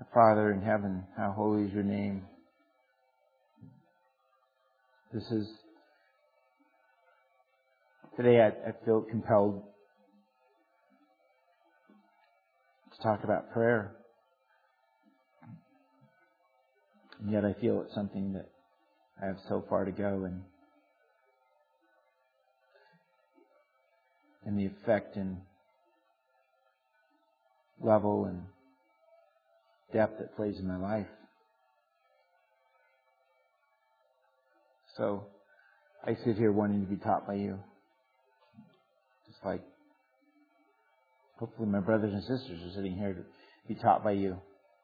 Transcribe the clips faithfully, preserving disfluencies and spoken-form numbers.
Father in heaven, how holy is your name. This is, today I, I feel compelled to talk about prayer. And yet I feel it's something that I have so far to go in. And the effect and level and depth it plays in my life. So I sit here wanting to be taught by you. Just like hopefully my brothers and sisters are sitting here to be taught by you.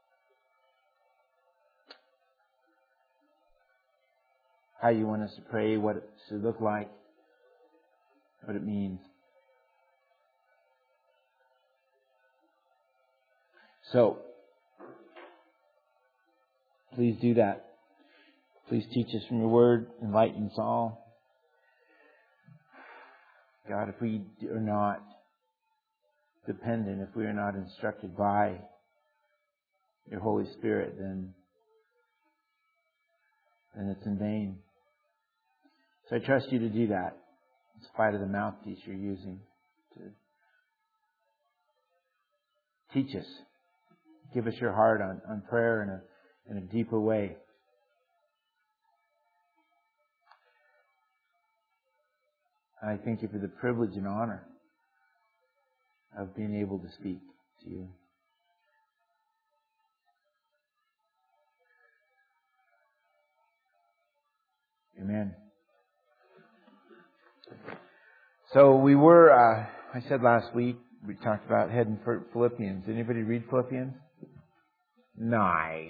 How you want us to pray, what it should look like, what it means. So, please do that. Please teach us from your word, enlighten us all. God, if we are not dependent, if we are not instructed by your Holy Spirit, then, then it's in vain. So I trust you to do that, in spite of the mouthpiece you're using to teach us. Give us your heart on, on prayer in a, in a deeper way. I thank you for the privilege and honor of being able to speak to you. Amen. So we were, uh, I said last week, we talked about heading for Philippians. Anybody read Philippians? Nice.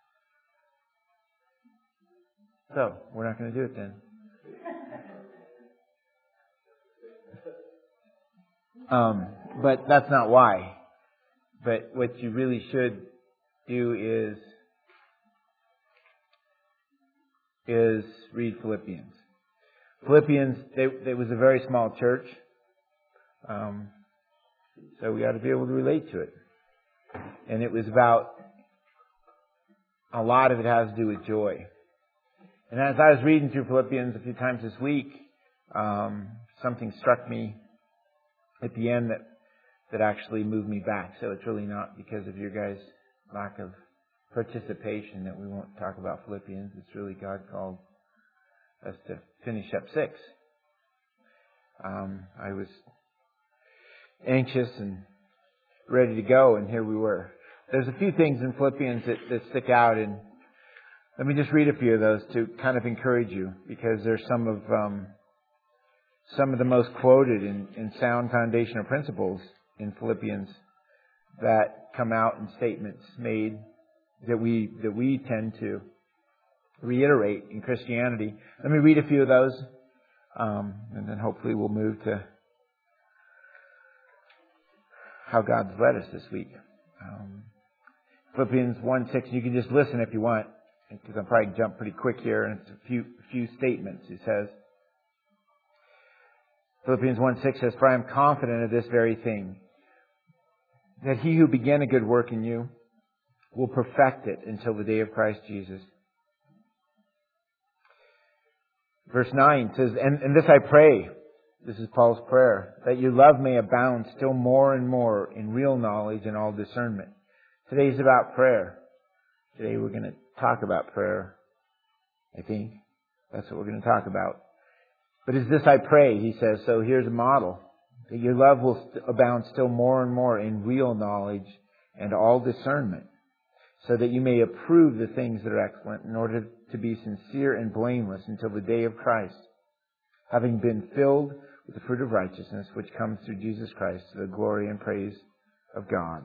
So, we're not going to do it then. Um, but that's not why. But what you really should do is is read Philippians. Philippians, they, it was a very small church. Um, so we ought to be able to relate to it. And it was about, a lot of it has to do with joy. And as I was reading through Philippians a few times this week, um, something struck me at the end that, that actually moved me back. So it's really not because of your guys' lack of participation that we won't talk about Philippians. It's really God called us to finish up six. Um, I was anxious and ready to go, and here we were. There's a few things in Philippians that, that stick out, and let me just read a few of those to kind of encourage you, because there's some of um, some of the most quoted and, and sound foundational principles in Philippians that come out in statements made that we that we tend to reiterate in Christianity. Let me read a few of those, um, and then hopefully we'll move to how God's led us this week. Um, Philippians one six, you can just listen if you want, because I'll probably jump pretty quick here, and it's a few few statements. It says, Philippians one six says, "For I am confident of this very thing, that he who began a good work in you will perfect it until the day of Christ Jesus." Verse nine says, and, and this I pray, this is Paul's prayer, that your love may abound still more and more in real knowledge and all discernment. Today's about prayer. Today we're going to talk about prayer, I think. That's what we're going to talk about. But is this I pray, he says, so here's a model. That your love will st- abound still more and more in real knowledge and all discernment, so that you may approve the things that are excellent, in order to be sincere and blameless until the day of Christ, having been filled with the fruit of righteousness which comes through Jesus Christ, to the glory and praise of God.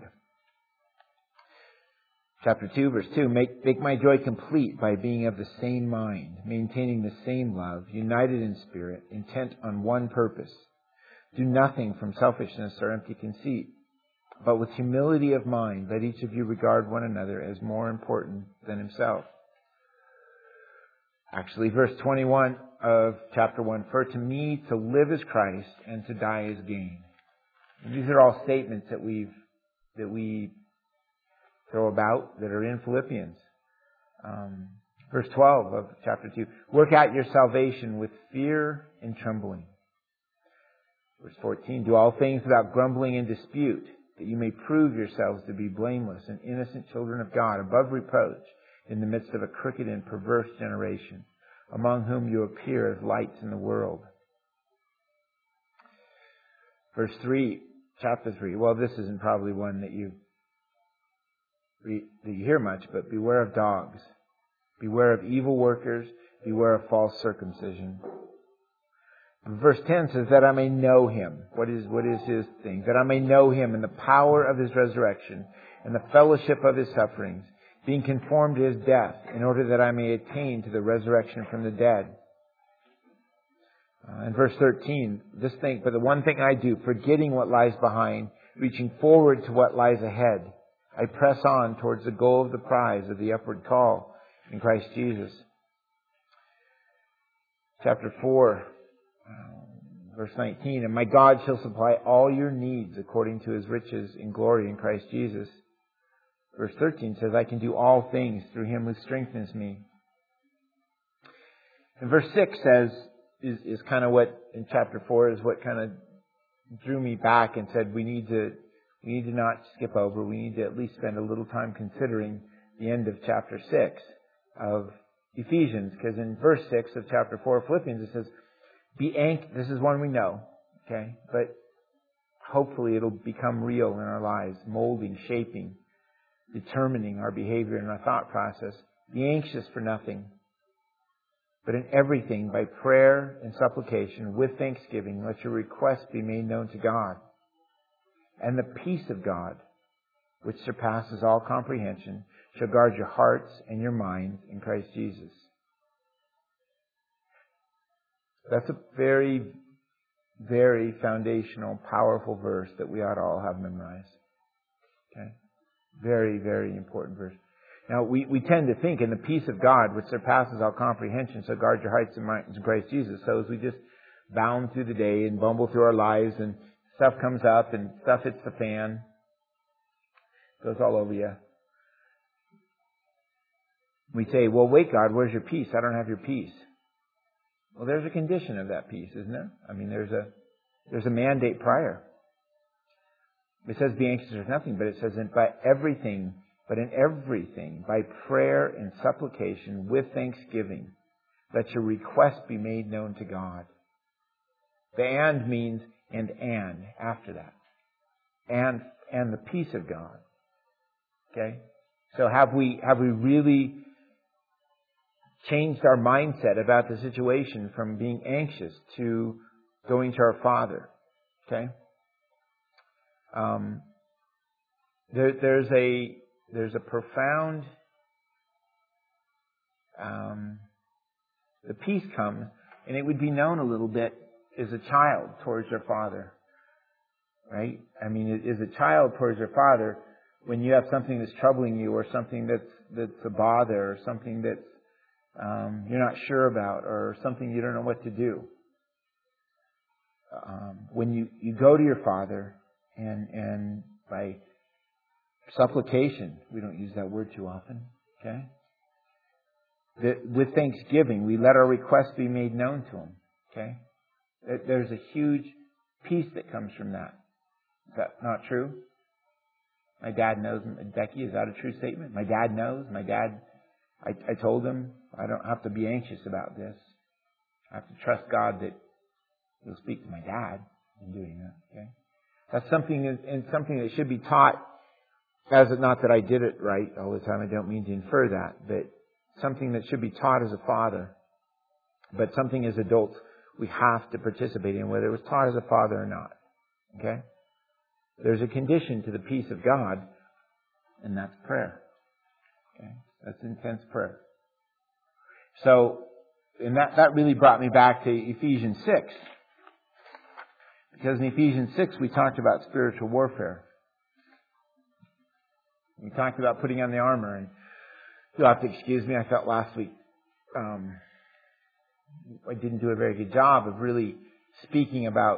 Chapter two, verse two, make, make my joy complete by being of the same mind, maintaining the same love, united in spirit, intent on one purpose. Do nothing from selfishness or empty conceit, but with humility of mind, let each of you regard one another as more important than himself. Actually, verse twenty-one of chapter one, for to me to live is Christ and to die is gain. And these are all statements that we've, that we throw about that are in Philippians. Um, verse twelve of chapter two. Work out your salvation with fear and trembling. Verse fourteen. Do all things without grumbling and dispute, that you may prove yourselves to be blameless and innocent children of God, above reproach, in the midst of a crooked and perverse generation, among whom you appear as lights in the world. Verse three, chapter three. Well, this isn't probably one that you read, that you hear much, but beware of dogs. Beware of evil workers. Beware of false circumcision. Verse ten says that I may know Him. What is, what is His thing? That I may know Him in the power of His resurrection and the fellowship of His sufferings, being conformed to His death, in order that I may attain to the resurrection from the dead. Uh, in verse thirteen, this thing, but the one thing I do, forgetting what lies behind, reaching forward to what lies ahead, I press on towards the goal of the prize of the upward call in Christ Jesus. Chapter four, uh, verse nineteen, and my God shall supply all your needs according to His riches in glory in Christ Jesus. Verse thirteen says, I can do all things through Him who strengthens me. And verse six says, is, is kind of what, in chapter four, is what kind of drew me back and said, we need to, we need to not skip over. We need to at least spend a little time considering the end of chapter six of Ephesians. Because in verse six of chapter four of Philippians, it says, be anxious. This is one we know, okay? But hopefully it'll become real in our lives, molding, shaping, determining our behavior and our thought process. Be anxious for nothing, but in everything, by prayer and supplication, with thanksgiving, let your requests be made known to God. And the peace of God, which surpasses all comprehension, shall guard your hearts and your minds in Christ Jesus. That's a very, very foundational, powerful verse that we ought to all have memorized. Okay? Very, very important verse. Now, we, we tend to think in the peace of God, which surpasses all comprehension, so guard your hearts and minds in Christ Jesus. So as we just bound through the day and bumble through our lives and stuff comes up and stuff hits the fan, goes all over you. We say, well, wait, God, where's your peace? I don't have your peace. Well, there's a condition of that peace, isn't there? I mean, there's a, there's a mandate prior. It says be anxious for nothing, but it says in by everything, but in everything, by prayer and supplication with thanksgiving, let your request be made known to God. The and means and and after that. And and the peace of God. Okay? So have we have we really changed our mindset about the situation from being anxious to going to our Father? Okay? Um, there, there's a there's a profound um, the peace comes, and it would be known a little bit as a child towards your father, right? I mean, as a child towards your father, when you have something that's troubling you, or something that's that's a bother, or something that's um, you're not sure about, or something you don't know what to do. Um, when you, you go to your father, and and by supplication, we don't use that word too often, okay? That with thanksgiving, we let our requests be made known to Him, okay? There's a huge peace that comes from that. Is that not true? My dad knows. Becky, is that a true statement? My dad knows. My dad, I, I told him, I don't have to be anxious about this. I have to trust God that He'll speak to my dad in doing that, okay? That's something that, and something that should be taught, as it, not that I did it right all the time, I don't mean to infer that, but something that should be taught as a father, but something as adults we have to participate in, whether it was taught as a father or not. Okay? There's a condition to the peace of God, and that's prayer. Okay? That's intense prayer. So, and that, that really brought me back to Ephesians six. Because in Ephesians six we talked about spiritual warfare. We talked about putting on the armor, and you'll have to excuse me, I felt last week um, I didn't do a very good job of really speaking about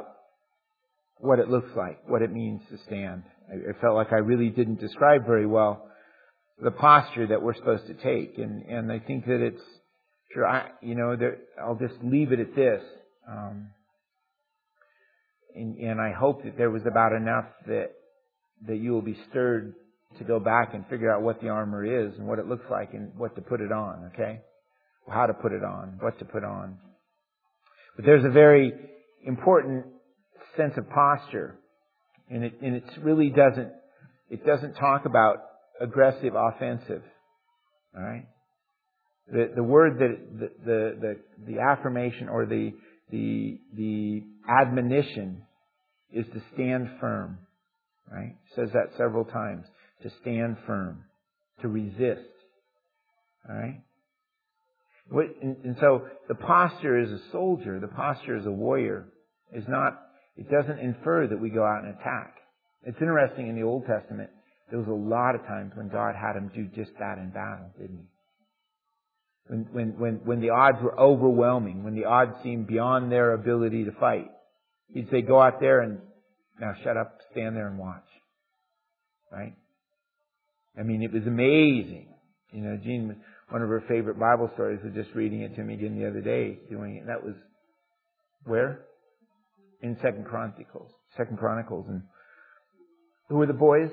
what it looks like, what it means to stand. I, I felt like I really didn't describe very well the posture that we're supposed to take. And, and I think that it's, sure, I, you know, there, I'll just leave it at this. Um, and, and I hope that there was about enough that, that you will be stirred to go back and figure out what the armor is and what it looks like and what to put it on, okay? How to put it on, what to put on. But there's a very important sense of posture. And it, and it really doesn't, it doesn't talk about aggressive, offensive. All right? The, the word that, the, the, the, the affirmation or the, the, the admonition is to stand firm. Right? It says that several times. To stand firm. To resist. All right? What, and, and so the posture as a soldier, the posture as a warrior is not, it doesn't infer that we go out and attack. It's interesting in the Old Testament, there was a lot of times when God had them do just that in battle, didn't He? When, when, when, when the odds were overwhelming, when the odds seemed beyond their ability to fight, He'd say, go out there and now shut up, stand there and watch. Right? I mean, it was amazing. You know, Jean, one of her favorite Bible stories, was just reading it to me again the other day, doing it. That was where? In Second Chronicles. Second Chronicles. And who were the boys?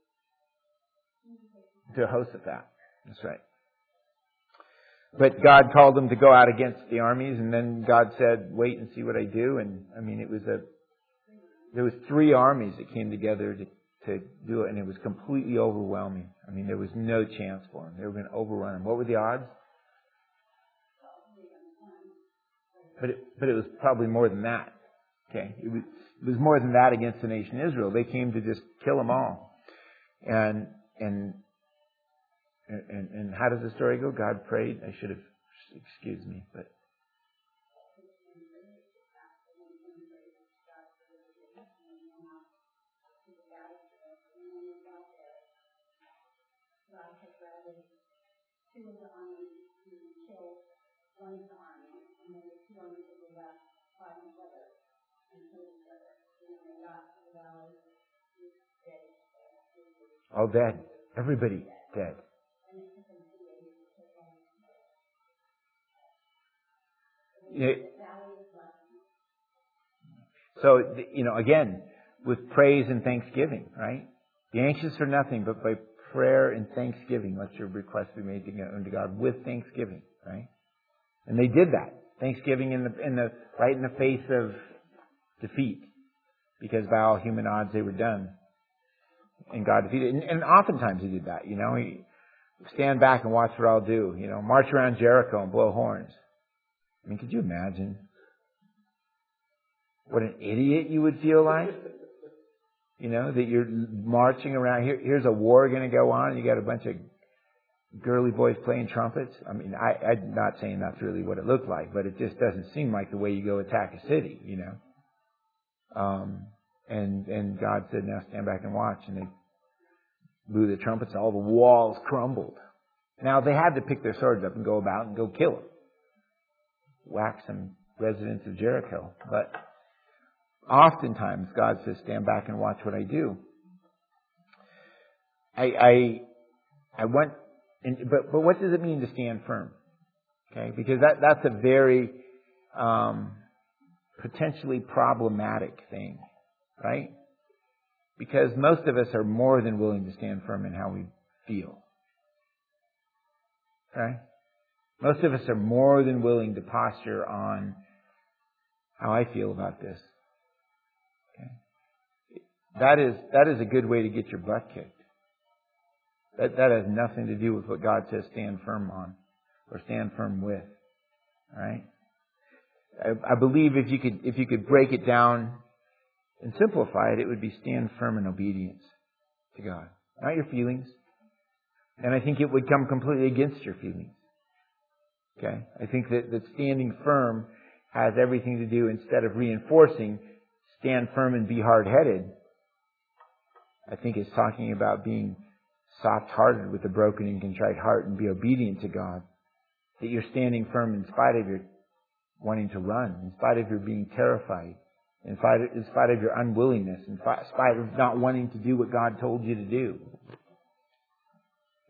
Jehoshaphat. That's right. But God called them to go out against the armies, and then God said, wait and see what I do. And I mean, it was a, there was three armies that came together to, to do it, and it was completely overwhelming. I mean, there was no chance for them. They were going to overrun them. What were the odds? But it, but it was probably more than that. Okay. It was, it was more than that against the nation Israel. They came to just kill them all. And, and, And, and how does the story go? God prayed. I should have, excuse me, but. All dead. Everybody dead. So, you know, again, with praise and thanksgiving, right? Be anxious for nothing, but by prayer and thanksgiving, let your request be made unto God with thanksgiving, right? And they did that. Thanksgiving in the, in the, right in the face of defeat. Because by all human odds they were done. And God defeated. And, and oftentimes He did that, you know. He, stand back and watch what I'll do. You know, march around Jericho and blow horns. I mean, could you imagine what an idiot you would feel like? You know, that you're marching around. Here, here's a war going to go on, and you got a bunch of girly boys playing trumpets. I mean, I, I'm not saying that's really what it looked like, but it just doesn't seem like the way you go attack a city, you know. Um, and and God said, now stand back and watch. And they blew the trumpets, all the walls crumbled. Now, they had to pick their swords up and go about and go kill them. Whack some residents of Jericho. But oftentimes God says, stand back and watch what I do. I I, I want, and, but but what does it mean to stand firm? Okay, because that that's a very um, potentially problematic thing, right? Because most of us are more than willing to stand firm in how we feel. Okay? Most of us are more than willing to posture on how I feel about this. Okay? That is that is a good way to get your butt kicked. That that has nothing to do with what God says stand firm on or stand firm with. All right? I, I believe if you could if you could break it down and simplify it, it would be stand firm in obedience to God, not your feelings. And I think it would come completely against your feelings. Okay? I think that, that standing firm has everything to do, instead of reinforcing, stand firm and be hard-headed. I think it's talking about being soft-hearted with a broken and contrite heart and be obedient to God. That you're standing firm in spite of your wanting to run, in spite of your being terrified, in spite of, in spite of your unwillingness, in spite of not wanting to do what God told you to do.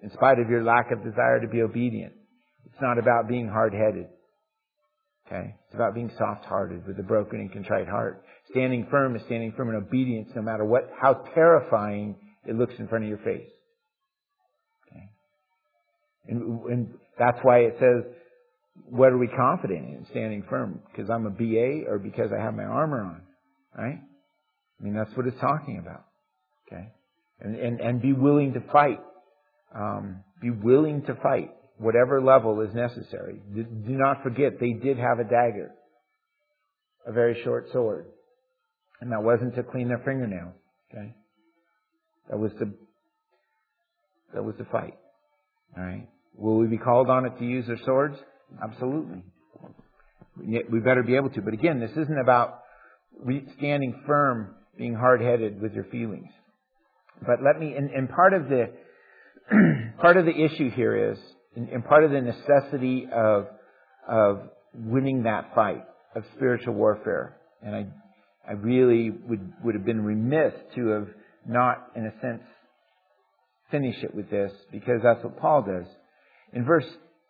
in spite of your lack of desire to be obedient. It's not about being hard-headed. Okay? It's about being soft-hearted with a broken and contrite heart. Standing firm is standing firm in obedience no matter what, how terrifying it looks in front of your face. Okay? And, and that's why it says, what are we confident in? Standing firm. Because I'm a B A or because I have my armor on. Right? I mean, that's what it's talking about. Okay? And, and, and be willing to fight. Um, be willing to fight. Whatever level is necessary. Do not forget, they did have a dagger. A very short sword. And that wasn't to clean their fingernails. Okay? That was to, that was to fight. Alright? Will we be called on it to use their swords? Absolutely. We better be able to. But again, this isn't about standing firm, being hard-headed with your feelings. But let me, and, and part of the, part of the issue here is, and, and part of the necessity of, of winning that fight, of spiritual warfare. And I, I really would, would have been remiss to have not, in a sense, finish it with this, because that's what Paul does. In verse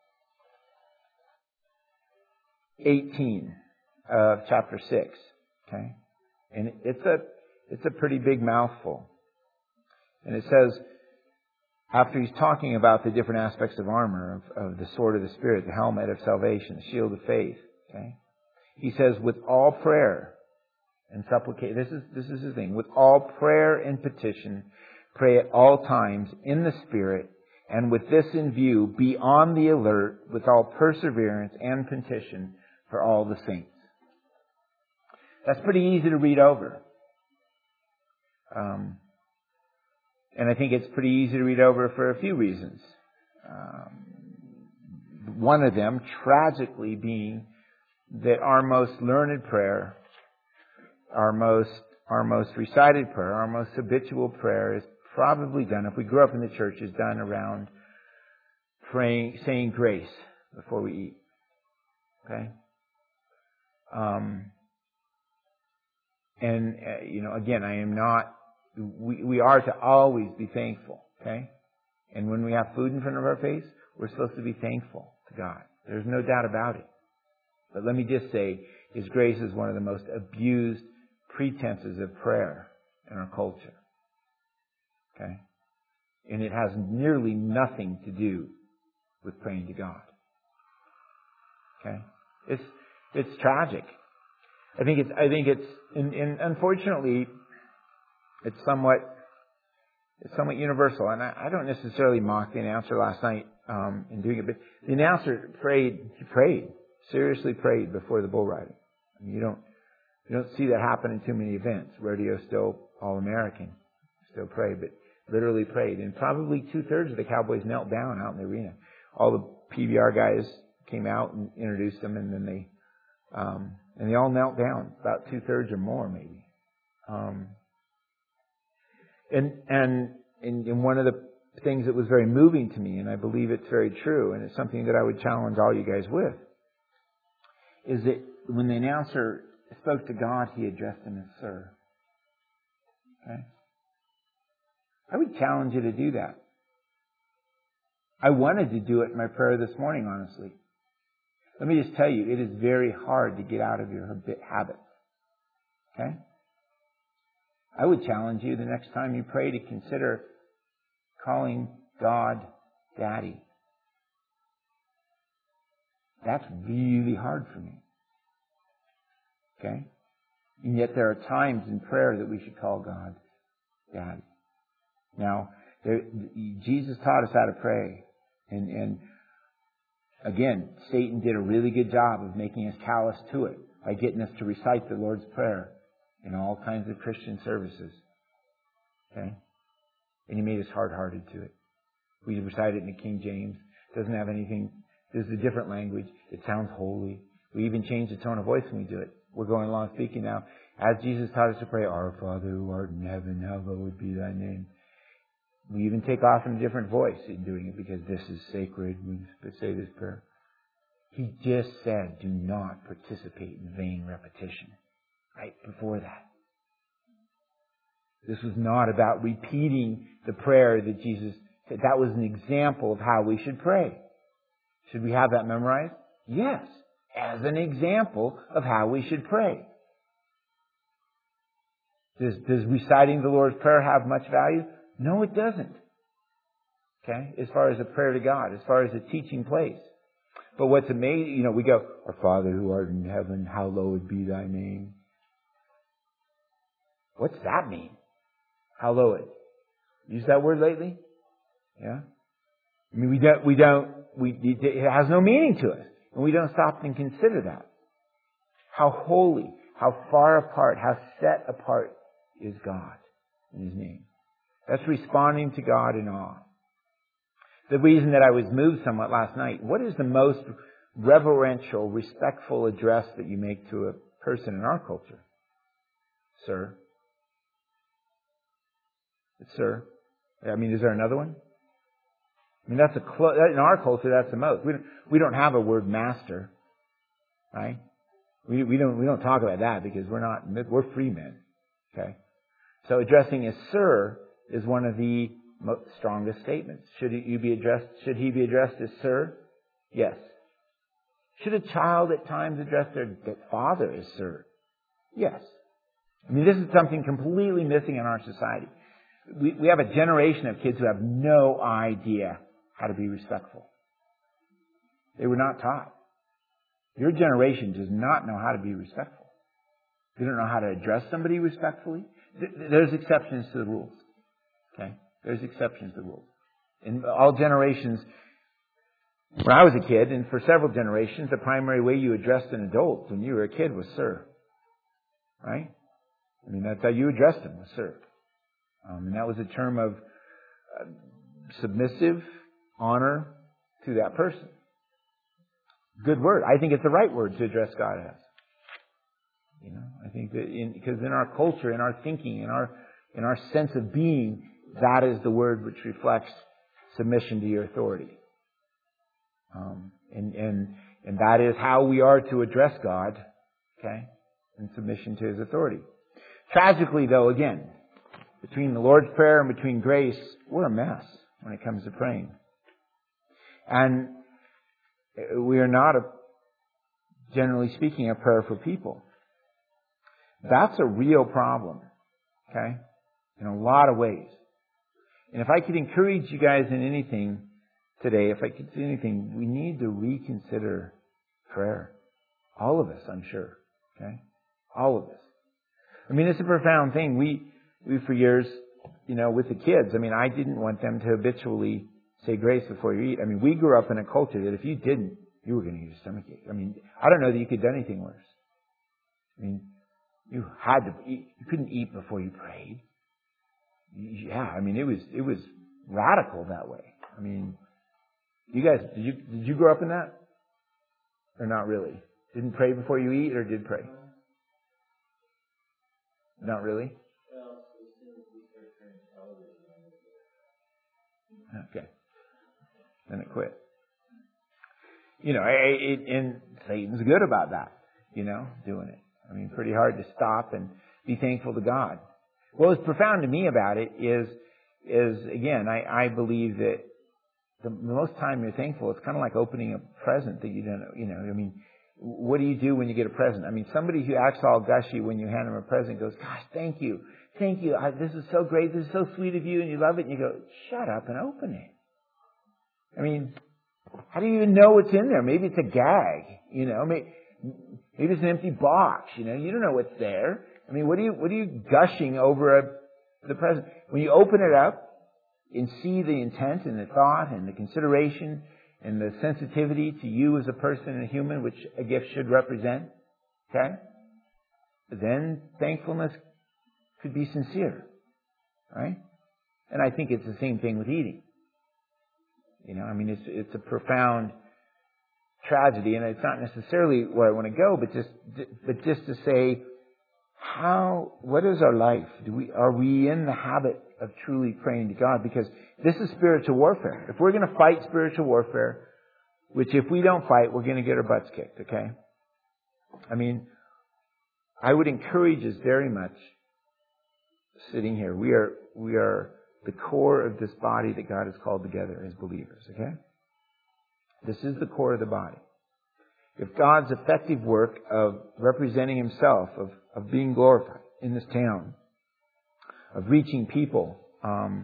eighteen of chapter six, okay? And it's a, it's a pretty big mouthful. And it says, after he's talking about the different aspects of armor, of, of the sword of the Spirit, the helmet of salvation, the shield of faith, okay? He says, with all prayer and supplication, this is, this is his thing, with all prayer and petition, pray at all times in the Spirit, and with this in view, be on the alert with all perseverance and petition for all the saints. That's pretty easy to read over. Um, and I think it's pretty easy to read over for a few reasons. Um, one of them, tragically, being that our most learned prayer, our most, our most recited prayer, our most habitual prayer is probably done, if we grew up in the church, is done around praying, saying grace before we eat. Okay? Um, and, uh, you know, again, I am not, we, we are to always be thankful. Okay? And when we have food in front of our face, we're supposed to be thankful to God. There's no doubt about it. But let me just say, His grace is one of the most abused pretenses of prayer in our culture. Okay? And it has nearly nothing to do with praying to God. Okay? It's, it's tragic. I think it's, I think it's, and, and unfortunately, it's somewhat, it's somewhat universal. And I, I don't necessarily mock the announcer last night, um, in doing it, but the announcer prayed, he prayed, seriously prayed before the bull riding. I mean, you don't, you don't see that happen in too many events. Rodeo's still all-American. Still pray, but literally prayed. And probably two-thirds of the Cowboys knelt down out in the arena. All the P B R guys came out and introduced them, and then they, um, and they all knelt down. About two-thirds or more, maybe. Um, and, and, and, and one of the things that was very moving to me, and I believe it's very true, and it's something that I would challenge all you guys with, is that when the announcer spoke to God, he addressed him as Sir. Okay? I would challenge you to do that. I wanted to do it in my prayer this morning, honestly. Let me just tell you, it is very hard to get out of your habits. Okay? I would challenge you the next time you pray to consider calling God Daddy. That's really hard for me. Okay? And yet there are times in prayer that we should call God Daddy. Now, there, Jesus taught us how to pray. And, and again, Satan did a really good job of making us callous to it by getting us to recite the Lord's Prayer in all kinds of Christian services. Okay? And he made us hard-hearted to it. We recite it in the King James. It doesn't have anything. There's a different language. It sounds holy. We even change the tone of voice when we do it. We're going along speaking now. As Jesus taught us to pray, Our Father who art in heaven, hallowed be thy name. We even take off in a different voice in doing it because this is sacred. We say this prayer. He just said, do not participate in vain repetition. Right before that. This was not about repeating the prayer that Jesus That was an example of how we should pray. Should we have that memorized? Yes, as an example of how we should pray. Does, does reciting the Lord's Prayer have much value? No, it doesn't. Okay? As far as a prayer to God, as far as a teaching place. But what's amazing, you know, we go, Our Father who art in heaven, hallowed be thy name. What's that mean? Hallowed. Use that word lately? Yeah? I mean, we don't, we don't, we, it has no meaning to us. And we don't stop and consider that. How holy, how far apart, how set apart is God in His name. That's responding to God in awe. The reason that I was moved somewhat last night, what is the most reverential, respectful address that you make to a person in our culture? Sir. Sir. I mean, is there another one? I mean, that's a clo- in our culture, that's the most. We don't, we don't have a word master, right? We, we don't, we don't talk about that because we're not, we're free men. Okay? So addressing as sir is one of the most strongest statements. Should you be addressed, should he be addressed as sir? Yes. Should a child at times address their father as sir? Yes. I mean, this is something completely missing in our society. We, we have a generation of kids who have no idea how to be respectful. They were not taught. Your generation does not know how to be respectful. They don't know how to address somebody respectfully. There's exceptions to the rules. Okay? There's exceptions to the rules. In all generations, when I was a kid, and for several generations, the primary way you addressed an adult when you were a kid was sir. Right? I mean, that's how you addressed him, was sir. Um, and that was a term of uh, submissive honor to that person. Good word. I think it's the right word to address God as. You know, I think that in, because in our culture, in our thinking, in our in our sense of being, that is the word which reflects submission to your authority. Um, and and and that is how we are to address God. Okay, in submission to His authority. Tragically, though, again, between the Lord's Prayer and between grace, we're a mess when it comes to praying. And we are not, a, generally speaking, a prayer for people. That's a real problem, okay, in a lot of ways. And if I could encourage you guys in anything today, if I could do anything, we need to reconsider prayer. All of us, I'm sure, okay? All of us. I mean, it's a profound thing. We, we for years, you know, with the kids, I mean, I didn't want them to habitually say grace before you eat. I mean, we grew up in a culture that if you didn't, you were going to get a stomach ache. I mean, I don't know that you could do anything worse. I mean, you had to eat. You couldn't eat before you prayed. Yeah, I mean, it was it was radical that way. I mean, you guys, did you did you grow up in that, or not really? Didn't pray before you eat, or did pray? Not really. Okay, then it quit. You know, it, it, and Satan's good about that. You know, doing it. I mean, pretty hard to stop and be thankful to God. What was profound to me about it is, is again, I, I believe that the, the most time you're thankful, it's kind of like opening a present that you don't, you know, I mean, what do you do when you get a present? I mean, somebody who acts all gushy when you hand them a present goes, gosh, thank you, thank you, I, this is so great, this is so sweet of you, and you love it, and you go, shut up and open it. I mean, how do you even know what's in there? Maybe it's a gag, you know, maybe, maybe it's an empty box, you know, you don't know what's there. I mean, what are you, what are you gushing over a, the present? When you open it up and see the intent and the thought and the consideration and the sensitivity to you as a person and a human, which a gift should represent, okay? Then thankfulness could be sincere, right? And I think it's the same thing with eating. You know, I mean, it's it's a profound tragedy, and it's not necessarily where I want to go, but just but just to say, how, what is our life? Do we are we in the habit of truly praying to God? Because this is spiritual warfare. If we're going to fight spiritual warfare, which if we don't fight, we're going to get our butts kicked, okay? I mean, I would encourage us very much sitting here. We are we are the core of this body that God has called together as believers, okay? This is the core of the body. If God's effective work of representing Himself, of, of being glorified in this town, of reaching people um,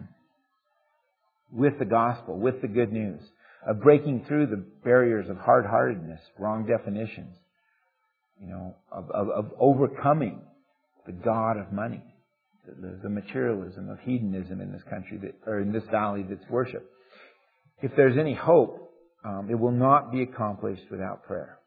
with the gospel, with the good news, of breaking through the barriers of hard-heartedness, wrong definitions, you know, of, of, of overcoming the god of money, the, the materialism of hedonism in this country, that, or in this valley that's worship. If there's any hope, um, it will not be accomplished without prayer.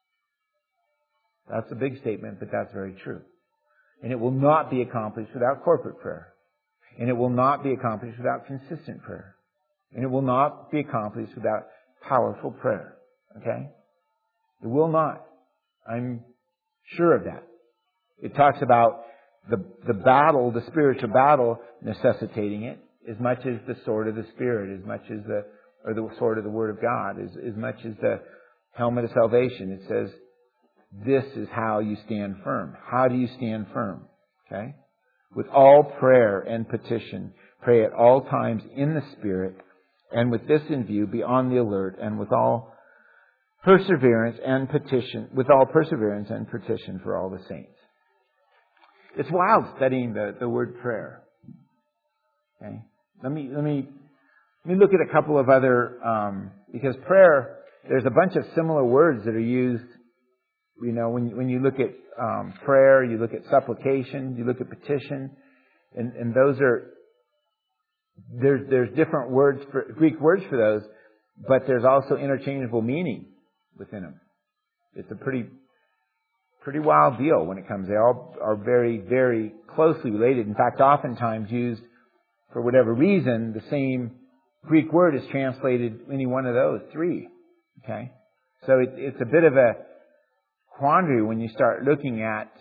That's a big statement, but that's very true. And it will not be accomplished without corporate prayer. And it will not be accomplished without consistent prayer. And it will not be accomplished without powerful prayer. Okay? It will not. I'm sure of that. It talks about the the battle, the spiritual battle necessitating it, as much as the sword of the Spirit, as much as the, or the sword of the Word of God, as, as much as the helmet of salvation. It says, this is how you stand firm. How do you stand firm? Okay? With all prayer and petition, pray at all times in the Spirit, and with this in view, be on the alert, and with all perseverance and petition, with all perseverance and petition for all the saints. It's wild studying the, the word prayer. Okay? Let me, let me, let me look at a couple of other, um, because prayer, there's a bunch of similar words that are used. You know, when, when you look at um, prayer, you look at supplication, you look at petition, and, and those are, there's, there's different words, for Greek words for those, but there's also interchangeable meaning within them. It's a pretty, pretty wild deal when it comes. They all are very, very closely related. In fact, oftentimes used for whatever reason, the same Greek word is translated any one of those three. Okay? So it, it's a bit of a quandary when you start looking at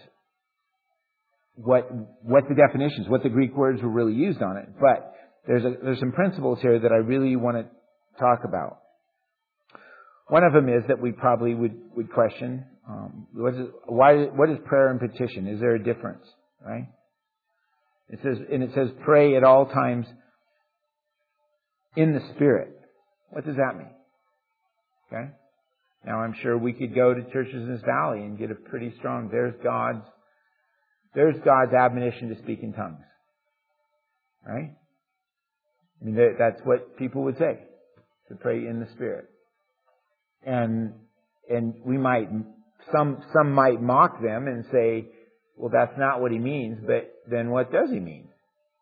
what what the definitions, what the Greek words were really used on it. But there's a, there's some principles here that I really want to talk about. One of them is that we probably would, would question, um, what is, why, what is prayer and petition? Is there a difference? Right? It says, and it says pray at all times in the Spirit. What does that mean? Okay? Now I'm sure we could go to churches in this valley and get a pretty strong, there's God's, there's God's admonition to speak in tongues. Right? I mean, that's what people would say, to pray in the Spirit. And, and we might, some, some might mock them and say, well, that's not what he means, but then what does he mean?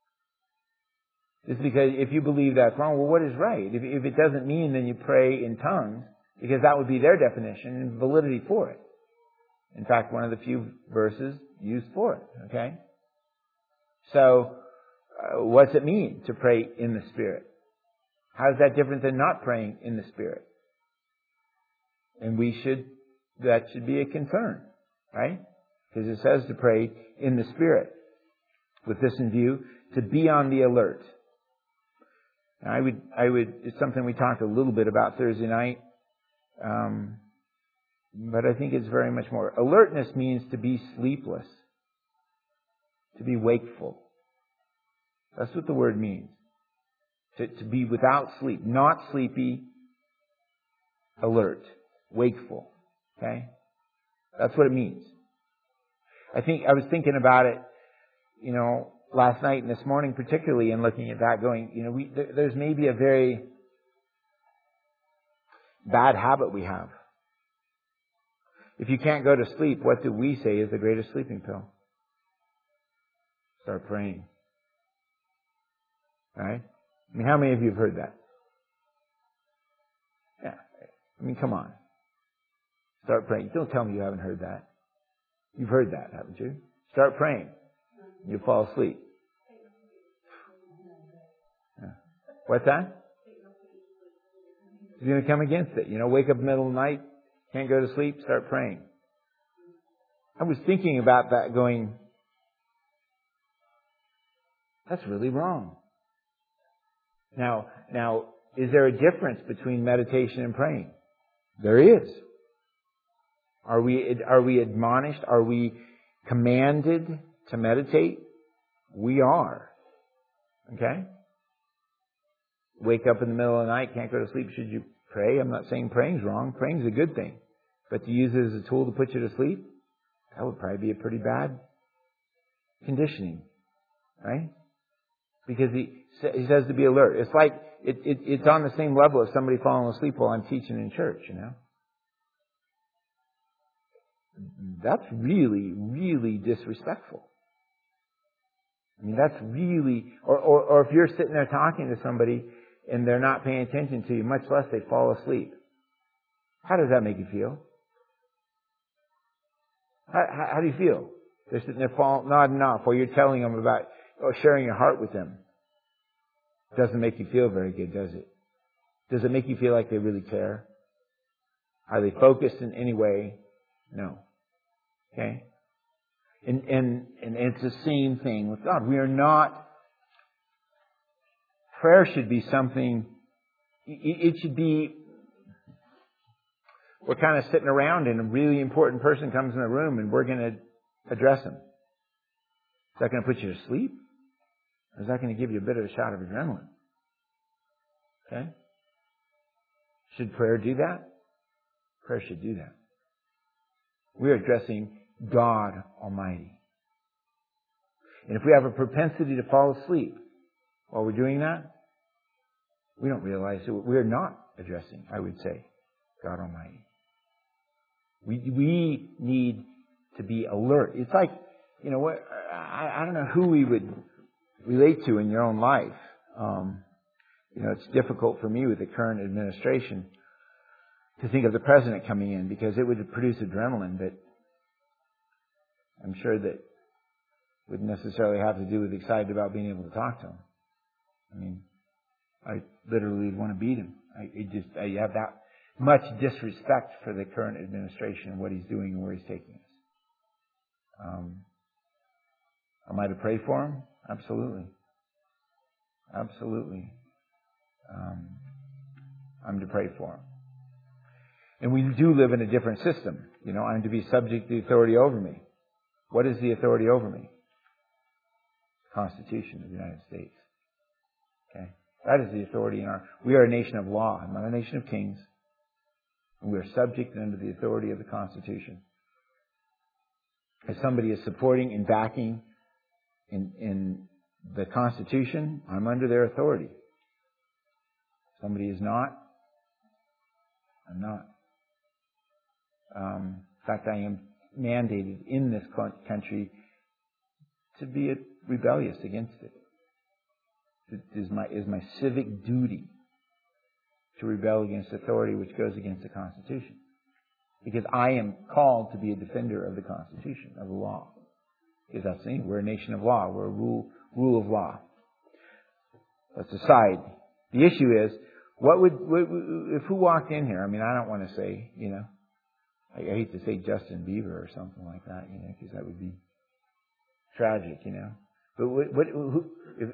It's because if you believe that's wrong, well, what is right? If, if it doesn't mean, then you pray in tongues, because that would be their definition and validity for it. In fact, one of the few verses used for it, okay? So, uh, what's it mean to pray in the Spirit? How is that different than not praying in the Spirit? And we should, that should be a concern, right? Because it says to pray in the Spirit. With this in view, to be on the alert. Now, I would, I would, it's something we talked a little bit about Thursday night. Um, but I think it's very much more. Alertness means to be sleepless. To be wakeful. That's what the word means. To, to be without sleep. Not sleepy. Alert. Wakeful. Okay? That's what it means. I think, I was thinking about it, you know, last night and this morning particularly, and looking at that going, you know, we, there, there's maybe a very bad habit we have. If you can't go to sleep, what do we say is the greatest sleeping pill? Start praying. Right? I mean, how many of you have heard that? Yeah. I mean, come on. Start praying. Don't tell me you haven't heard that. You've heard that, haven't you? Start praying. You'll fall asleep. Yeah. What's that? He's going to come against it. You know, wake up in the middle of the night, can't go to sleep, start praying. I was thinking about that going, that's really wrong. Now, now, is there a difference between meditation and praying? There is. Are we, are we admonished? Are we commanded to meditate? We are. Okay? wake up in the middle of the night, can't go to sleep, should you pray? I'm not saying praying's wrong. Praying's a good thing. But to use it as a tool to put you to sleep, that would probably be a pretty bad conditioning. Right? Because he, he says to be alert. It's like, it, it, it's on the same level as somebody falling asleep while I'm teaching in church, you know? That's really, really disrespectful. I mean, that's really, or, or, or if you're sitting there talking to somebody and they're not paying attention to you, much less they fall asleep. How does that make you feel? How, how, how do you feel? They're sitting there fall, nodding off while you're telling them about, or sharing your heart with them. Doesn't make you feel very good, does it? Does it make you feel like they really care? Are they focused in any way? No. Okay? And, and, and it's the same thing with God. We are not, prayer should be something, it, it should be, we're kind of sitting around and a really important person comes in the room and we're going to address them. Is that going to put you to sleep? Or is that going to give you a bit of a shot of adrenaline? Okay? Should prayer do that? Prayer should do that. We are addressing God Almighty. And if we have a propensity to fall asleep while we're doing that, we don't realize that we are not addressing, I would say, God Almighty. We, we need to be alert. It's like, you know what, I, I don't know who we would relate to in your own life. Um, you know, it's difficult for me with the current administration to think of the president coming in because it would produce adrenaline that I'm sure that wouldn't necessarily have to do with excited about being able to talk to him. I mean, I literally want to beat him. I it just I have that much disrespect for the current administration and what he's doing and where he's taking us. Um, am I to pray for him? Absolutely. Absolutely. Um, I'm to pray for him. And we do live in a different system. You know, I'm to be subject to the authority over me. What is the authority over me? The Constitution of the United States. Okay? That is the authority in our... We are a nation of law, not a nation of kings. And we are subject and under the authority of the Constitution. If somebody is supporting and backing in, in the Constitution, I'm under their authority. If somebody is not, I'm not. Um, in fact, I am mandated in this country to be rebellious against it. It is my, is my civic duty to rebel against authority which goes against the Constitution. Because I am called to be a defender of the Constitution, of the law. Because that's the thing, we're a nation of law. We're a rule, rule of law. That's aside. The issue is, what would, what, if who walked in here? I mean, I don't want to say, you know, I hate to say Justin Bieber or something like that, you know, because that would be tragic, you know. But what, what who, if,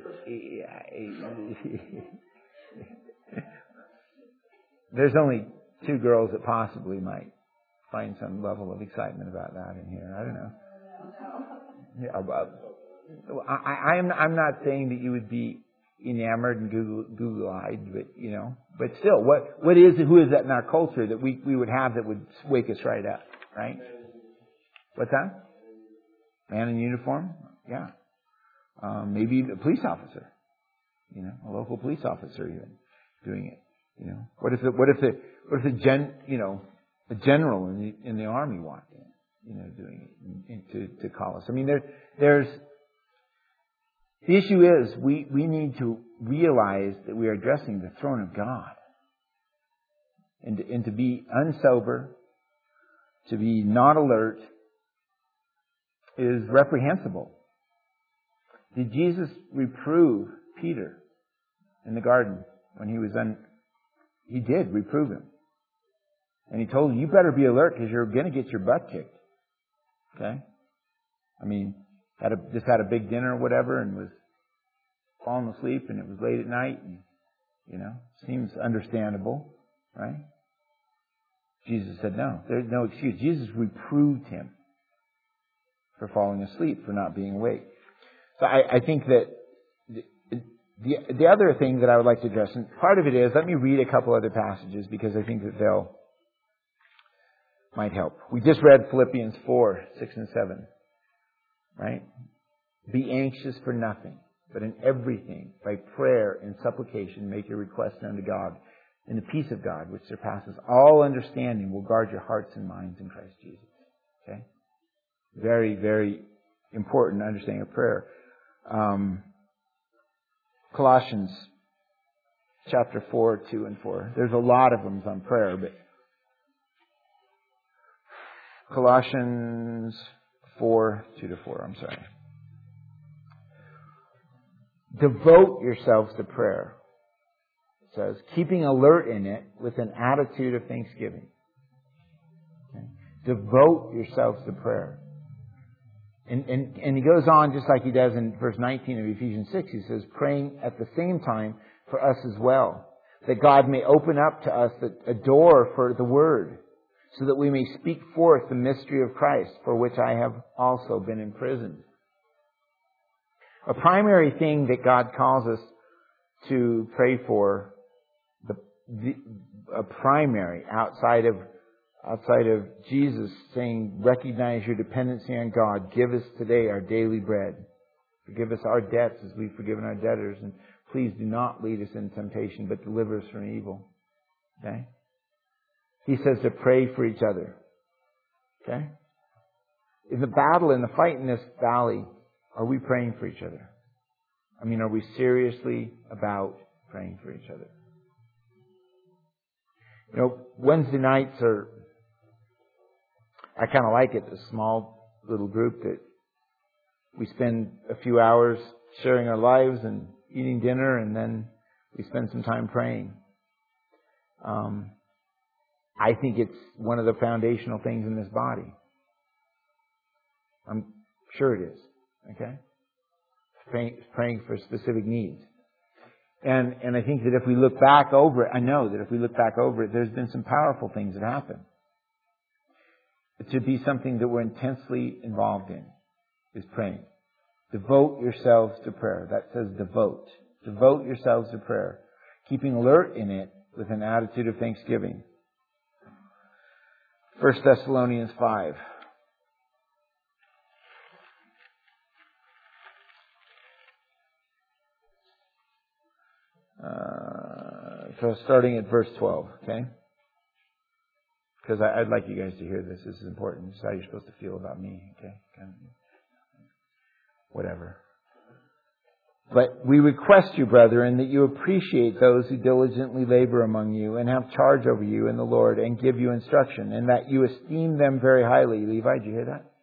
there's only two girls that possibly might find some level of excitement about that in here. I don't know. Yeah, but I, I'm, I'm not saying that you would be enamored and Google, Google-eyed, but, you know, but still, what, what is, who is that in our culture that we, we would have that would wake us right up, right? What's that? Man in uniform? Yeah. Um, maybe a police officer, you know, a local police officer even doing it, you know. What if the, what if the, what if the gen, you know, a general in the, in the army walked in, you know, doing it and, and to, to call us? I mean, there, there's, the issue is we, we need to realize that we are addressing the throne of God. And to, and to be unsober, to be not alert, is reprehensible. Did Jesus reprove Peter in the garden when he was un... He did reprove him. And he told him, you better be alert because you're going to get your butt kicked. Okay? I mean, had a, just had a big dinner or whatever and was falling asleep and it was late at night. And, you know, seems understandable, right? Jesus said no. There's no excuse. Jesus reproved him for falling asleep, for not being awake. So I, I think that The, the other thing that I would like to address, and part of it is, let me read a couple other passages because I think that they'll might help. We just read Philippians four, six and seven. Right? Be anxious for nothing, but in everything, by prayer and supplication, make your requests unto God. And the peace of God, which surpasses all understanding, will guard your hearts and minds in Christ Jesus. Okay? Very, very important understanding of prayer. Um, Colossians chapter four, two and four. There's a lot of them on prayer, but Colossians four, two to four, I'm sorry. Devote yourselves to prayer, it says, keeping alert in it with an attitude of thanksgiving. Okay? Devote yourselves to prayer. And, and, and he goes on just like he does in verse nineteen of Ephesians six. He says, praying at the same time for us as well, that God may open up to us a door for the Word, so that we may speak forth the mystery of Christ, for which I have also been imprisoned. A primary thing that God calls us to pray for, the, the, a primary outside of outside of Jesus saying, recognize your dependency on God. Give us today our daily bread. Forgive us our debts as we've forgiven our debtors. And please do not lead us in temptation, but deliver us from evil. Okay? He says to pray for each other. Okay? In the battle, in the fight in this valley, are we praying for each other? I mean, are we seriously about praying for each other? You know, Wednesday nights are, I kind of like it, a small little group that we spend a few hours sharing our lives and eating dinner, and then we spend some time praying. Um, I think it's one of the foundational things in this body. I'm sure it is. Okay? Praying, praying for specific needs. And, and I think that if we look back over it, I know that if we look back over it, there's been some powerful things that happen. It should be something that we're intensely involved in, is praying. Devote yourselves to prayer. That says devote. Devote yourselves to prayer. Keeping alert in it with an attitude of thanksgiving. First Thessalonians five. Uh, so starting at verse twelve, okay? Because I'd like you guys to hear this. This is important. This is how you're supposed to feel about me, okay? Kind of, whatever. But we request you, brethren, that you appreciate those who diligently labor among you and have charge over you in the Lord and give you instruction, and that you esteem them very highly. Levi, did you hear that?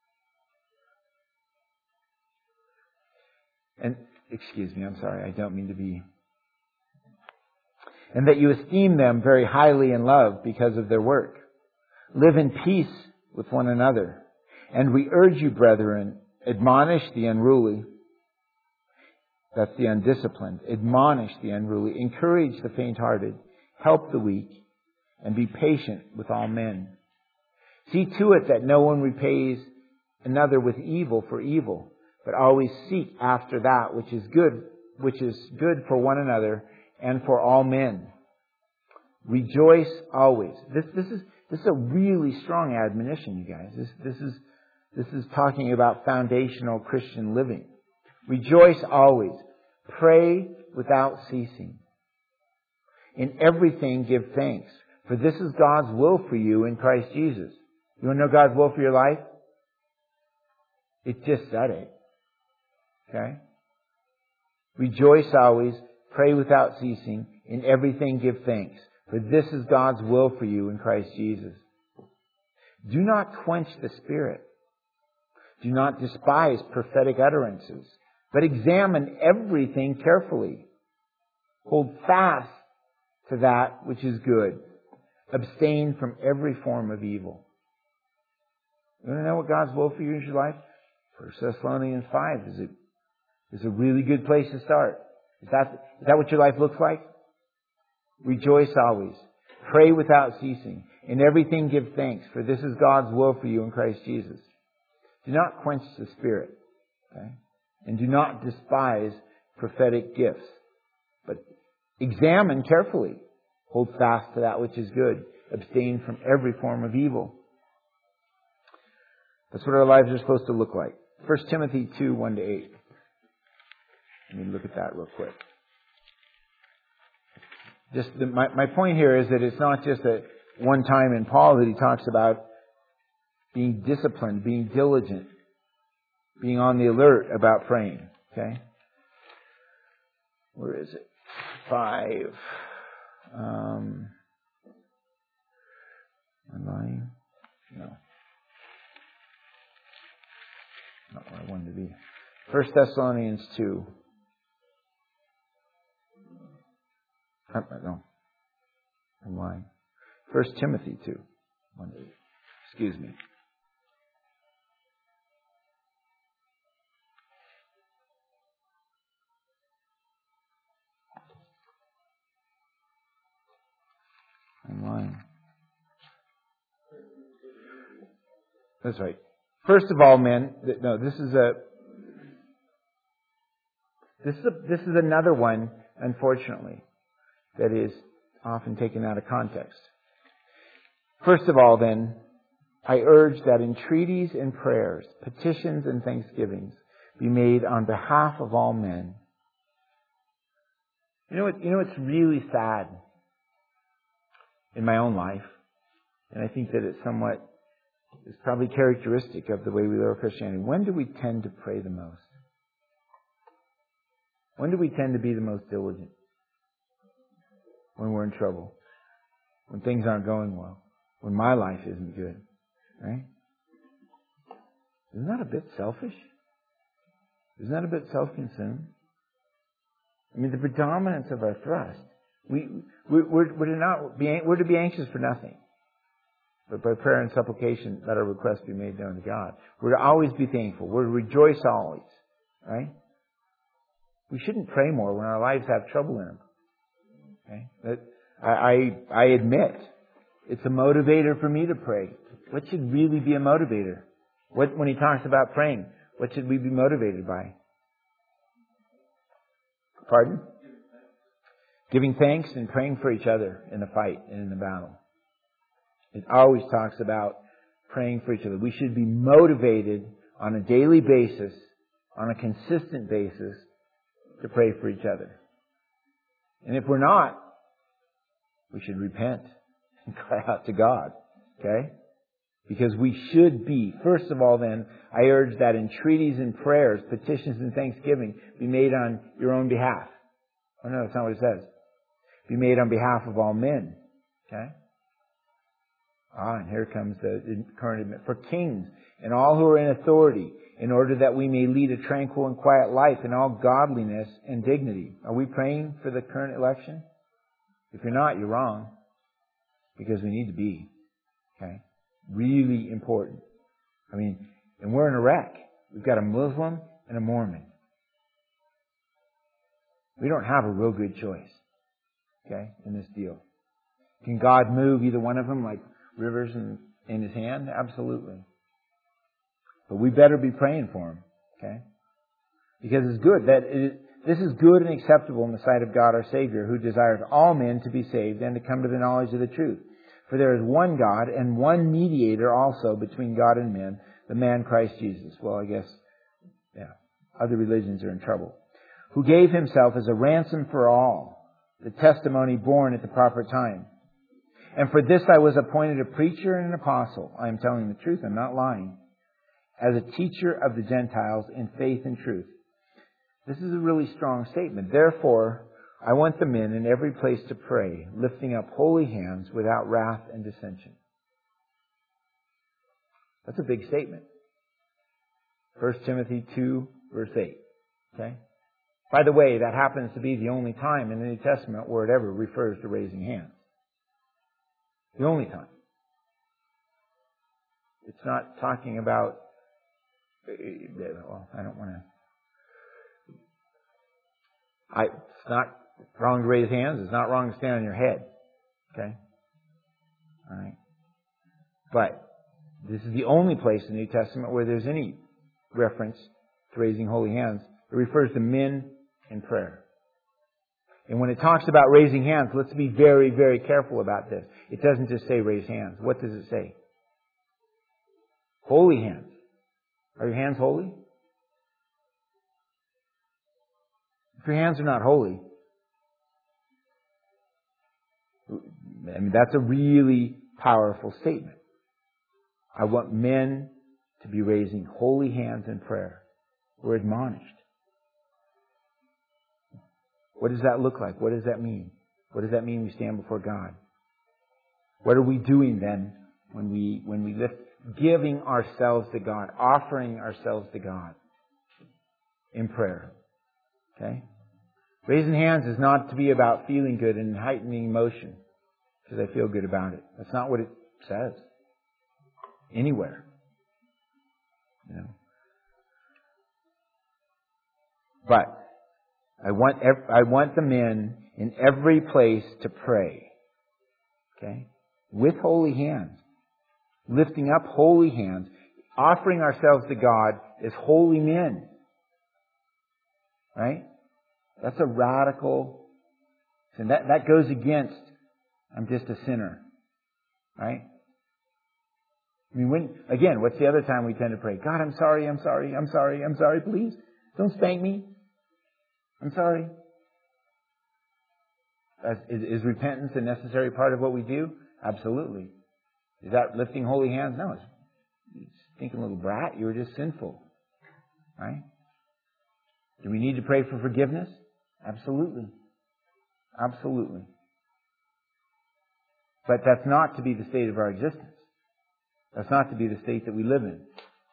And, excuse me, I'm sorry. I don't mean to be... And that you esteem them very highly in love because of their work. Live in peace with one another. And we urge you, brethren, admonish the unruly. That's the undisciplined. Admonish the unruly. Encourage the faint-hearted. Help the weak. And be patient with all men. See to it that no one repays another with evil for evil, but always seek after that which is good, which is good for one another and for all men. Rejoice always. This, this is, this is a really strong admonition, you guys. This, this is, this is talking about foundational Christian living. Rejoice always. Pray without ceasing. In everything give thanks, for this is God's will for you in Christ Jesus. You want to know God's will for your life? It just said it. Okay? Rejoice always. Pray without ceasing. In everything give thanks, for this is God's will for you in Christ Jesus. Do not quench the Spirit. Do not despise prophetic utterances, but examine everything carefully. Hold fast to that which is good. Abstain from every form of evil. You want to know what God's will for you in your life? First Thessalonians five is a, is a really good place to start. Is that, is that what your life looks like? Rejoice always. Pray without ceasing. In everything give thanks, for this is God's will for you in Christ Jesus. Do not quench the Spirit. Okay? And do not despise prophetic gifts. But examine carefully. Hold fast to that which is good. Abstain from every form of evil. That's what our lives are supposed to look like. First Timothy two, one to eight. Let me look at that real quick. Just the, my, my point here is that it's not just a one time in Paul that he talks about being disciplined, being diligent, being on the alert about praying. Okay? Where is it? Five. Um, am I lying? No. Not where I wanted to be. First Thessalonians two. Uh, no. I'm lying. First Timothy two. One to eight. Excuse me. I'm lying. That's right. First of all, men, no, this is a, this is a, this is another one, unfortunately, that is often taken out of context. First of all, then, I urge that entreaties and prayers, petitions and thanksgivings be made on behalf of all men. You know what, you know what's really sad in my own life, and I think that it's somewhat, it's probably characteristic of the way we live our Christianity. When do we tend to pray the most? When do we tend to be the most diligent? When we're in trouble. When things aren't going well. When my life isn't good. Right? Isn't that a bit selfish? Isn't that a bit self-consumed? I mean, the predominance of our thrust. We, we, we're, we're, to not be, we're to be anxious for nothing. But by prayer and supplication, let our requests be made known to God. We're to always be thankful. We're to rejoice always. Right? We shouldn't pray more when our lives have trouble in them. Okay? That, I, I, I admit, it's a motivator for me to pray. What should really be a motivator? What, when he talks about praying, what should we be motivated by? Pardon? Giving thanks and praying for each other in the fight and in the battle. It always talks about praying for each other. We should be motivated on a daily basis, on a consistent basis, to pray for each other. And if we're not, we should repent and cry out to God. Okay? Because we should be. First of all, then, I urge that entreaties and prayers, petitions and thanksgiving be made on your own behalf. Oh no, that's not what it says. Be made on behalf of all men. Okay? Ah, and here comes the current admit. For kings and all who are in authority, in order that we may lead a tranquil and quiet life in all godliness and dignity. Are we praying for the current election? If you're not, you're wrong. Because we need to be. Okay? Really important. I mean, and we're in a wreck. We've got a Muslim and a Mormon. We don't have a real good choice. Okay? In this deal. Can God move either one of them like rivers in, in His hand? Absolutely. But we better be praying for him. Okay? Because it's good. That it, this is good and acceptable in the sight of God our Savior, who desires all men to be saved and to come to the knowledge of the truth. For there is one God and one mediator also between God and men, the man Christ Jesus. Well, I guess, yeah, other religions are in trouble. Who gave Himself as a ransom for all, the testimony born at the proper time. And for this I was appointed a preacher and an apostle. I am telling the truth, I'm not lying. As a teacher of the Gentiles in faith and truth. This is a really strong statement. Therefore, I want the men in every place to pray, lifting up holy hands without wrath and dissension. That's a big statement. First Timothy two, verse eight. Okay? By the way, that happens to be the only time in the New Testament where it ever refers to raising hands. The only time. It's not talking about, well, I don't want to, I, it's not wrong to raise hands. It's not wrong to stand on your head. Okay? All right? But this is the only place in the New Testament where there's any reference to raising holy hands. It refers to men in prayer. And when it talks about raising hands, let's be very, very careful about this. It doesn't just say raise hands. What does it say? Holy hands. Are your hands holy? If your hands are not holy, I mean, that's a really powerful statement. I want men to be raising holy hands in prayer. We're admonished. What does that look like? What does that mean? What does that mean we stand before God? What are we doing then when we when we lift, giving ourselves to God, offering ourselves to God in prayer? Okay? Raising hands is not to be about feeling good and heightening emotion because I feel good about it. That's not what it says anywhere. You know. But I want ev- I want the men in every place to pray. Okay? With holy hands. Lifting up holy hands. Offering ourselves to God as holy men. Right? That's a radical sin. That, that goes against, I'm just a sinner. Right? I mean, when, again, what's the other time we tend to pray? God, I'm sorry, I'm sorry, I'm sorry, I'm sorry, please. Don't spank me. I'm sorry. Is, is repentance a necessary part of what we do? Absolutely. Is that lifting holy hands? No. It's, it's thinking, little brat, you were just sinful. Right? Do we need to pray for forgiveness? Absolutely. Absolutely. But that's not to be the state of our existence. That's not to be the state that we live in.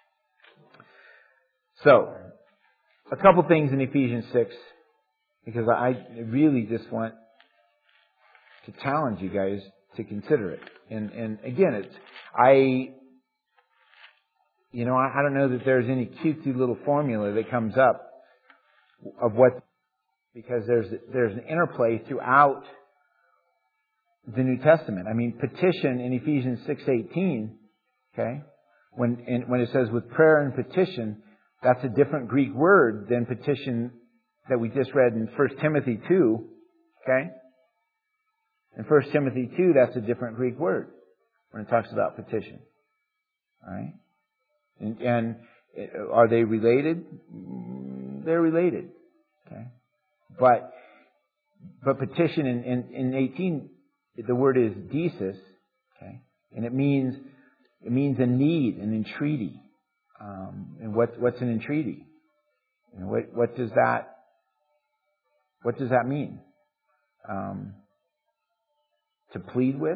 So, a couple things in Ephesians six, because I really just want to challenge you guys to consider it. And, and again, it's, I, you know, I, I don't know that there's any cutesy little formula that comes up of what, because there's, there's an interplay throughout the New Testament. I mean, petition in Ephesians six eighteen, okay, when, in, when it says with prayer and petition, that's a different Greek word than petition that we just read in First Timothy two, okay? In First Timothy two, that's a different Greek word when it talks about petition. All right? And, and are they related? They're related. Okay? But but petition in, in, in eighteen, the word is desis, okay? And it means it means a need, an entreaty. Um, and what what's an entreaty? You know, what what does that what does that mean? Um, to plead with?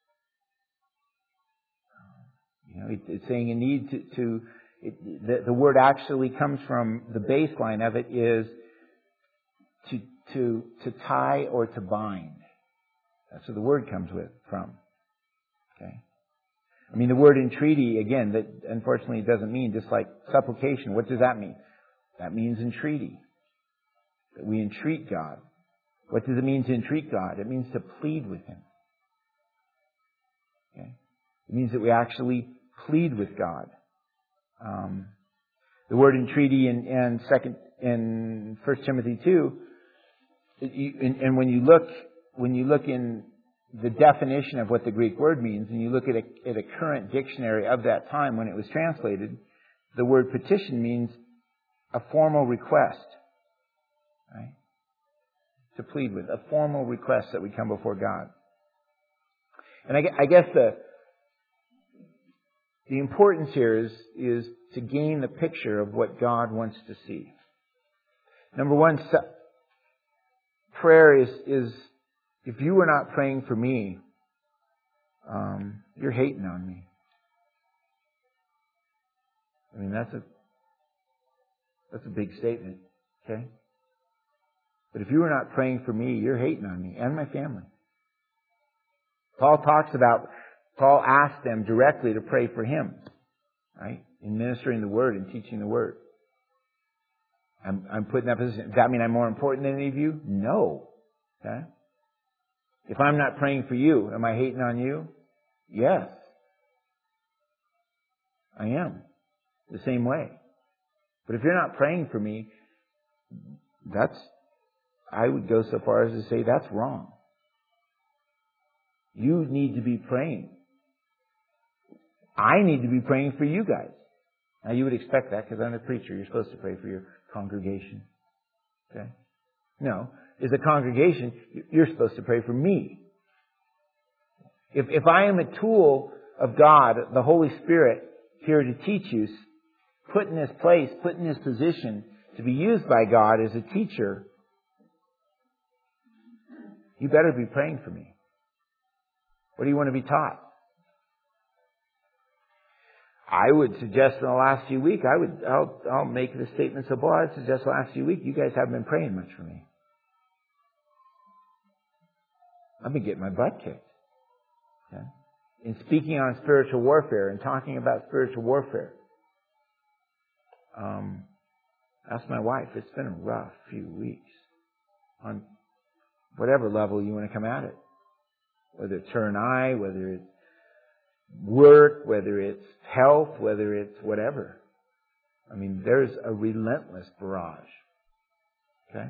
You know, it, it's saying a need to, to it, the, the word actually comes from, the baseline of it is to, to, to tie or to bind. That's where the word comes with, from. Okay? I mean, the word entreaty, again, that unfortunately doesn't mean just like supplication. What does that mean? That means entreaty. That we entreat God. What does it mean to entreat God? It means to plead with Him. Okay? It means that we actually plead with God. Um, the word entreaty in, in second in First Timothy two, it, you, and, and when you look when you look in the definition of what the Greek word means, and you look at a, at a current dictionary of that time when it was translated, the word petition means a formal request, right? To plead with, a formal request that we come before God. And I, I guess the the importance here is is to gain the picture of what God wants to see. Number one, prayer is is if you were not praying for me, um, you're hating on me. I mean, that's a that's a big statement, okay? But if you were not praying for me, you're hating on me and my family. Paul talks about, Paul asked them directly to pray for him, right? In ministering the Word and teaching the Word. I'm, I'm put in that position. Does that mean I'm more important than any of you? No. Okay? If I'm not praying for you, am I hating on you? Yes. I am. The same way. But if you're not praying for me, that's I would go so far as to say that's wrong. You need to be praying. I need to be praying for you guys. Now you would expect that because I'm a preacher. You're supposed to pray for your congregation. Okay? No. As a congregation, you're supposed to pray for me. If, if I am a tool of God, the Holy Spirit, here to teach you, put in this place, put in this position to be used by God as a teacher, you better be praying for me. What do you want to be taught? I would suggest in the last few weeks, I would, I'll, I'll make the statement so bold. I'd suggest the last few weeks, you guys haven't been praying much for me. I've been getting my butt kicked. Okay? In speaking on spiritual warfare and talking about spiritual warfare. Um, ask my wife. It's been a rough few weeks on whatever level you want to come at it. Whether it's her and I, whether it's work, whether it's health, whether it's whatever. I mean, there's a relentless barrage. Okay?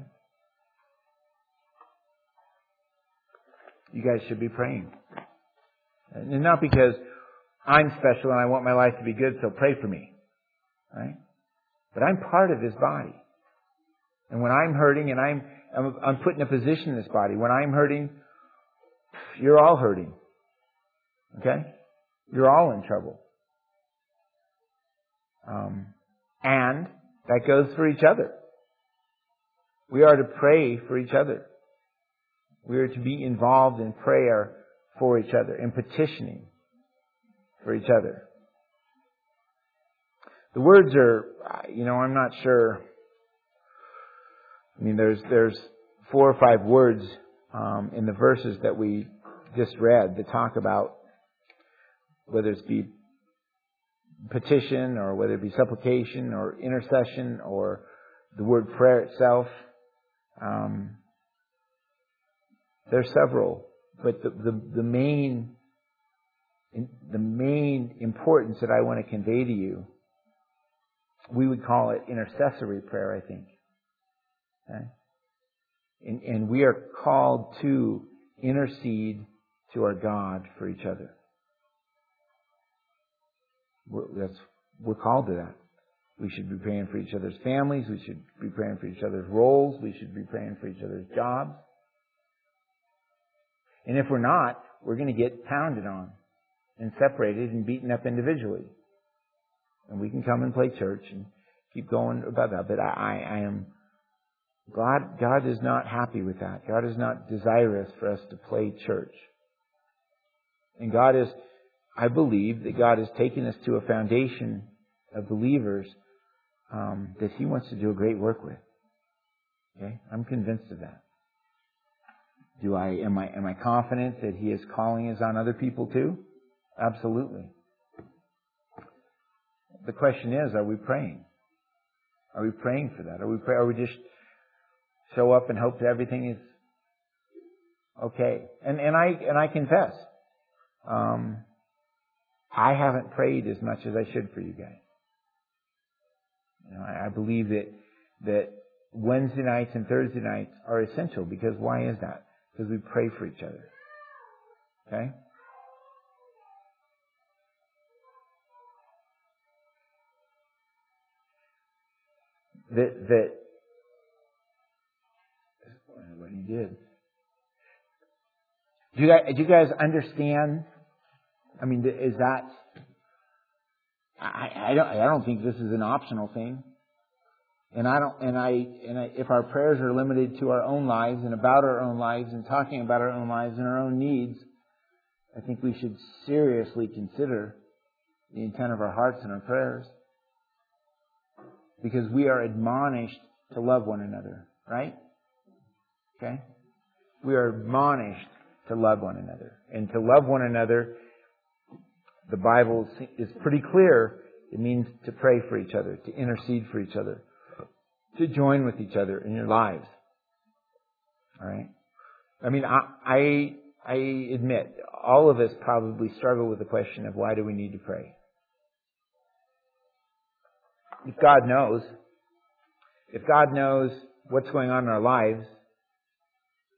You guys should be praying. And not because I'm special and I want my life to be good, so pray for me. Right? But I'm part of this body. And when I'm hurting and I'm, I'm, I'm put in a position in this body, when I'm hurting, you're all hurting. Okay? You're all in trouble. Um, and that goes for each other. We are to pray for each other. We are to be involved in prayer for each other, in petitioning for each other. The words are, you know, I'm not sure. I mean, there's there's four or five words um, in the verses that we just read that talk about whether it's be petition or whether it be supplication or intercession or the word prayer itself. Um, there's several, but the, the the main the main importance that I want to convey to you, we would call it intercessory prayer, I think. Okay? And, and we are called to intercede to our God for each other. We're, that's, we're called to that. We should be praying for each other's families. We should be praying for each other's roles. We should be praying for each other's jobs. And if we're not, we're going to get pounded on and separated and beaten up individually. And we can come and play church and keep going about that. But I, I am, God, God is not happy with that. God is not desirous for us to play church. And God is, I believe that God has taken us to a foundation of believers um, that He wants to do a great work with. Okay? I'm convinced of that. Do I, am I, am I confident that He is calling us on other people too? Absolutely. The question is, are we praying? Are we praying for that? Are we pray, are we just show up and hope that everything is okay? And, and I, and I confess, um, I haven't prayed as much as I should for you guys. You know, I, I believe that, that Wednesday nights and Thursday nights are essential because why is that? Because we pray for each other. Okay? That, that, what he did. Do you guys, do you guys understand? I mean, is that, I, I don't, I don't think this is an optional thing. And I don't, and I, and I, if our prayers are limited to our own lives and about our own lives and talking about our own lives and our own needs, I think we should seriously consider the intent of our hearts and our prayers. Because we are admonished to love one another, right? Okay? We are admonished to love one another. And to love one another, the Bible is pretty clear. It means to pray for each other, to intercede for each other, to join with each other in your lives. All right? I mean, I, I, I admit, all of us probably struggle with the question of why do we need to pray? If God knows, if God knows what's going on in our lives,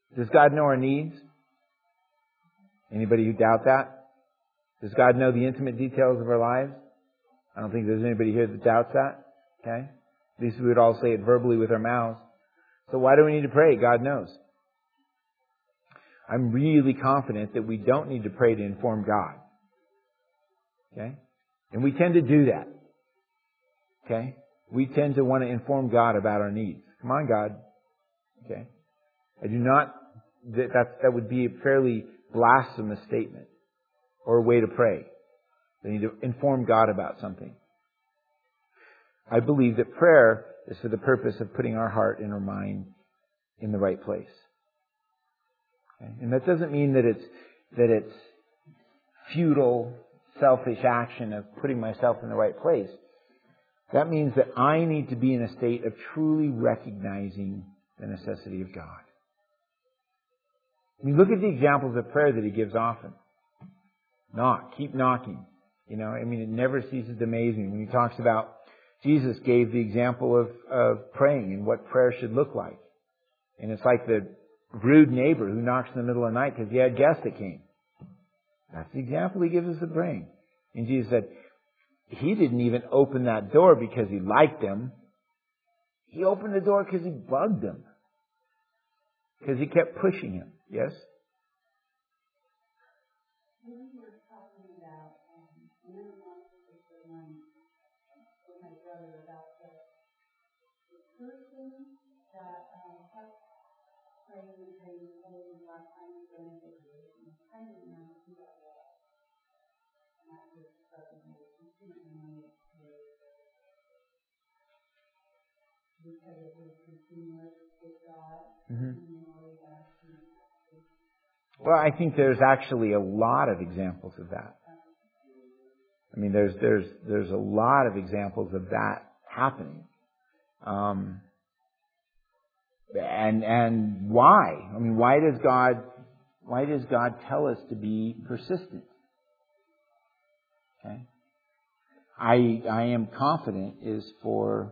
Does God know our needs? Anybody who doubt that? Does God know the intimate details of our lives? I don't think there's anybody here that doubts that. Okay? At least we would all say it verbally with our mouths. So why do we need to pray? God knows. I'm really confident that we don't need to pray to inform God. Okay? And we tend to do that. Okay? We tend to want to inform God about our needs. Come on, God. Okay? I do not, that, that, that would be a fairly blasphemous statement or a way to pray. They need to inform God about something. I believe that prayer is for the purpose of putting our heart and our mind in the right place. Okay? And that doesn't mean that it's, that it's futile, selfish action of putting myself in the right place. That means that I need to be in a state of truly recognizing the necessity of God. I mean, look at the examples of prayer that He gives often. Knock, keep knocking. You know, I mean, it never ceases to amaze me when He talks about, Jesus gave the example of, of praying and what prayer should look like. And it's like the rude neighbor who knocks in the middle of the night because he had guests that came. That's the example He gives us of praying. And Jesus said, He didn't even open that door because He liked them. He opened the door because He bugged them. Because He kept pushing Him. Yes? Mm-hmm. Well, I think there's actually a lot of examples of that. I mean, there's there's there's a lot of examples of that happening. Um, and and why? I mean, why does God why does God tell us to be persistent? Okay, I I am confident is for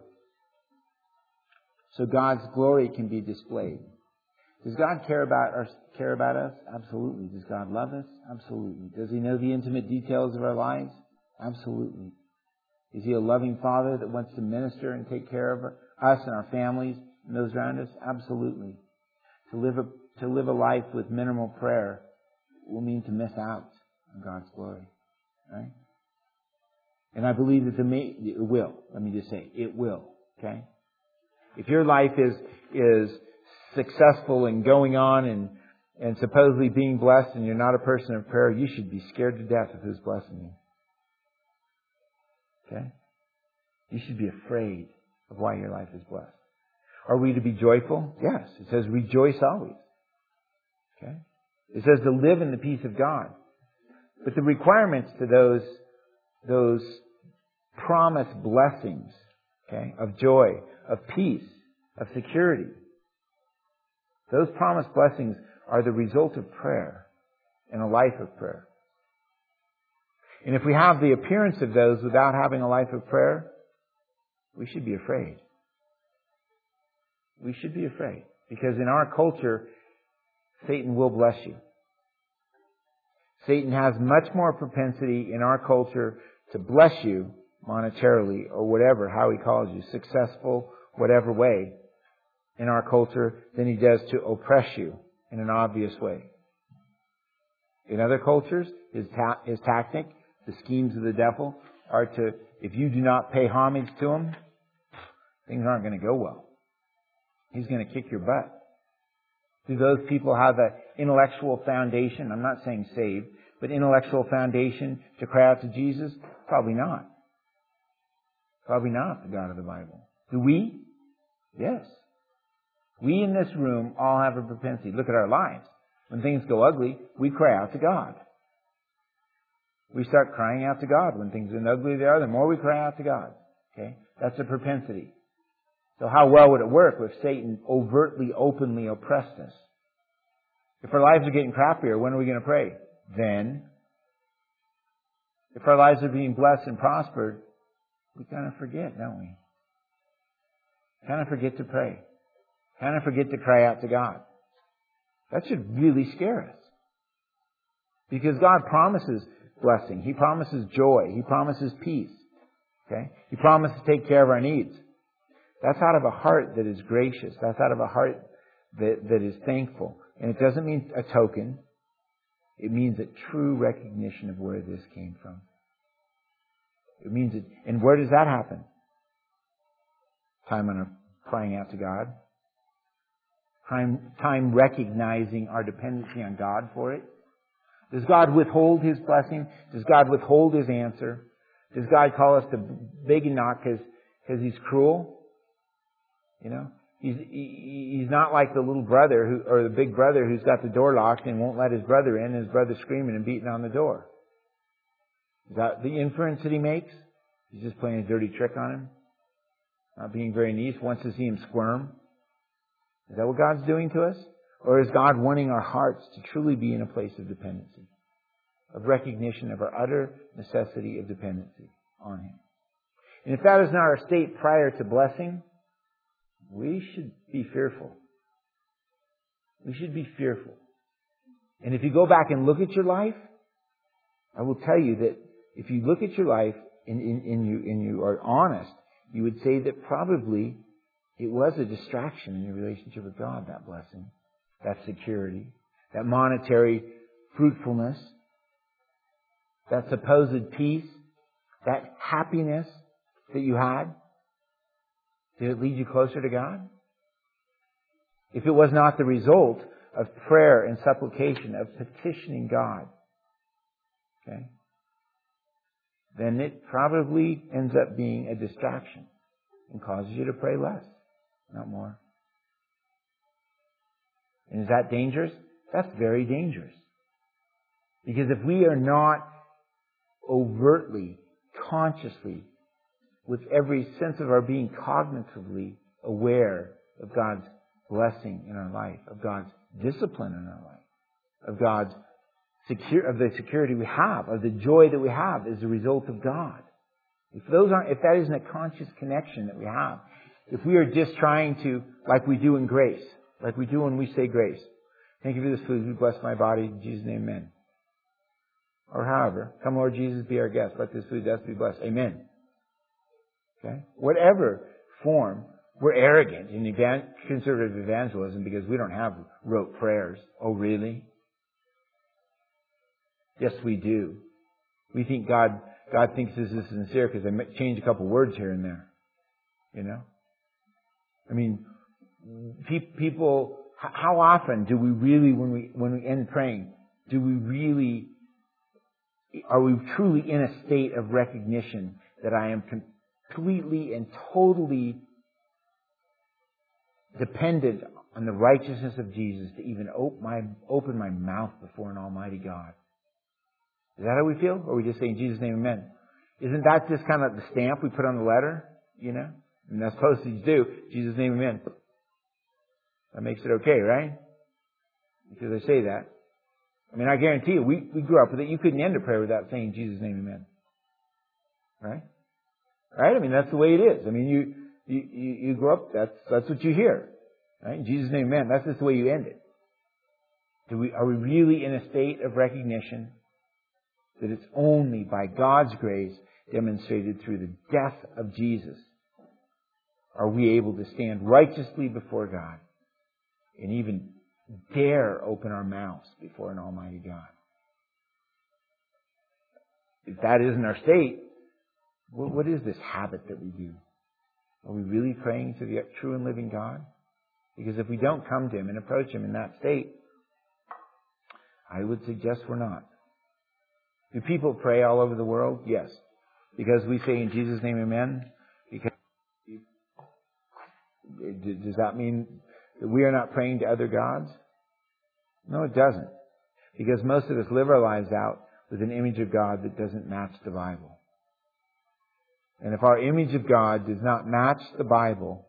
so God's glory can be displayed. Does God care about our, care about us? Absolutely. Does God love us? Absolutely. Does He know the intimate details of our lives? Absolutely. Is He a loving Father that wants to minister and take care of us and our families and those around us? Absolutely. To live a, to live a life with minimal prayer will mean to miss out on God's glory. Right? And I believe that the may, it will. Let me just say, it will. Okay? If your life is is successful and going on and, and supposedly being blessed and you're not a person of prayer, you should be scared to death of who's blessing you. Okay? You should be afraid of why your life is blessed. Are we to be joyful? Yes. It says rejoice always. Okay? It says to live in the peace of God. But the requirements to those, those promised blessings, okay, of joy, of peace, of security, those promised blessings are the result of prayer and a life of prayer. And if we have the appearance of those without having a life of prayer, we should be afraid. We should be afraid. Because in our culture, Satan will bless you. Satan has much more propensity in our culture to bless you monetarily or whatever, how he calls you, successful, whatever way, in our culture than he does to oppress you in an obvious way. In other cultures, his ta- his tactic, the schemes of the devil, are to, if you do not pay homage to him, things aren't going to go well. He's going to kick your butt. Do those people have an intellectual foundation? I'm not saying saved, but intellectual foundation to cry out to Jesus? Probably not. Probably not the God of the Bible. Do we? Yes. We in this room all have a propensity. Look at our lives. When things go ugly, we cry out to God. We start crying out to God. When things are ugly they are, the more we cry out to God. Okay? That's a propensity. So how well would it work if Satan overtly, openly oppressed us? If our lives are getting crappier, when are we going to pray? Then. If our lives are being blessed and prospered, we kind of forget, don't we? Kind of forget to pray. Kind of forget to cry out to God. That should really scare us. Because God promises blessing. He promises joy. He promises peace. Okay? He promises to take care of our needs. That's out of a heart that is gracious. That's out of a heart that, that is thankful. And it doesn't mean a token. It means a true recognition of where this came from. It means it, and where does that happen? Time on our crying out to God. Time, time recognizing our dependency on God for it. Does God withhold His blessing? Does God withhold His answer? Does God call us to beg and knock because He's cruel? You know? He's, he, he's not like the little brother who, or the big brother who's got the door locked and won't let his brother in, and his brother's screaming and beating on the door. Is that the inference that he makes? He's just playing a dirty trick on him? Not being very nice, wants to see him squirm? Is that what God's doing to us? Or is God wanting our hearts to truly be in a place of dependency? Of recognition of our utter necessity of dependency on Him. And if that is not our state prior to blessing, we should be fearful. We should be fearful. And if you go back and look at your life, I will tell you that if you look at your life and, and, and, you, and you are honest, you would say that probably it was a distraction in your relationship with God, that blessing, that security, that monetary fruitfulness, that supposed peace, that happiness that you had. Did it lead you closer to God? If it was not the result of prayer and supplication, of petitioning God, okay, then it probably ends up being a distraction and causes you to pray less, not more. And is that dangerous? That's very dangerous. Because if we are not overtly, consciously, with every sense of our being cognitively aware of God's blessing in our life, of God's discipline in our life, of God's secure, of the security we have, of the joy that we have as a result of God. If those aren't, if that isn't a conscious connection that we have, if we are just trying to, like we do in grace, like we do when we say grace, thank you for this food, we bless my body, in Jesus' name, amen. Or however, come Lord Jesus, be our guest, let this food thus be blessed, amen. Okay? Whatever form, we're arrogant in evan- conservative evangelism because we don't have rote prayers. Oh, really? Yes, we do. We think God God thinks this is sincere because they change a couple words here and there. You know? I mean, pe- people, how often do we really, when we when we end praying, do we really, are we truly in a state of recognition that I am completely and totally dependent on the righteousness of Jesus to even open my, open my mouth before an almighty God? Is that how we feel? Or are we just saying, in Jesus' name, amen? Isn't that just kind of the stamp we put on the letter? You know? And that's postage due. Jesus' name, amen. That makes it okay, right? Because I say that. I mean, I guarantee you, we, we grew up with it. You couldn't end a prayer without saying, Jesus' name, amen. Right? Right? I mean, that's the way it is. I mean, you, you, you, you grow up, that's, that's what you hear. Right? In Jesus' name, amen. That's just the way you end it. Do we, are we really in a state of recognition that it's only by God's grace demonstrated through the death of Jesus are we able to stand righteously before God and even dare open our mouths before an almighty God? If that isn't our state, what is this habit that we do? Are we really praying to the true and living God? Because if we don't come to Him and approach Him in that state, I would suggest we're not. Do people pray all over the world? Yes. Because we say in Jesus' name, amen? Because does that mean that we are not praying to other gods? No, it doesn't. Because most of us live our lives out with an image of God that doesn't match the Bible. And if our image of God does not match the Bible,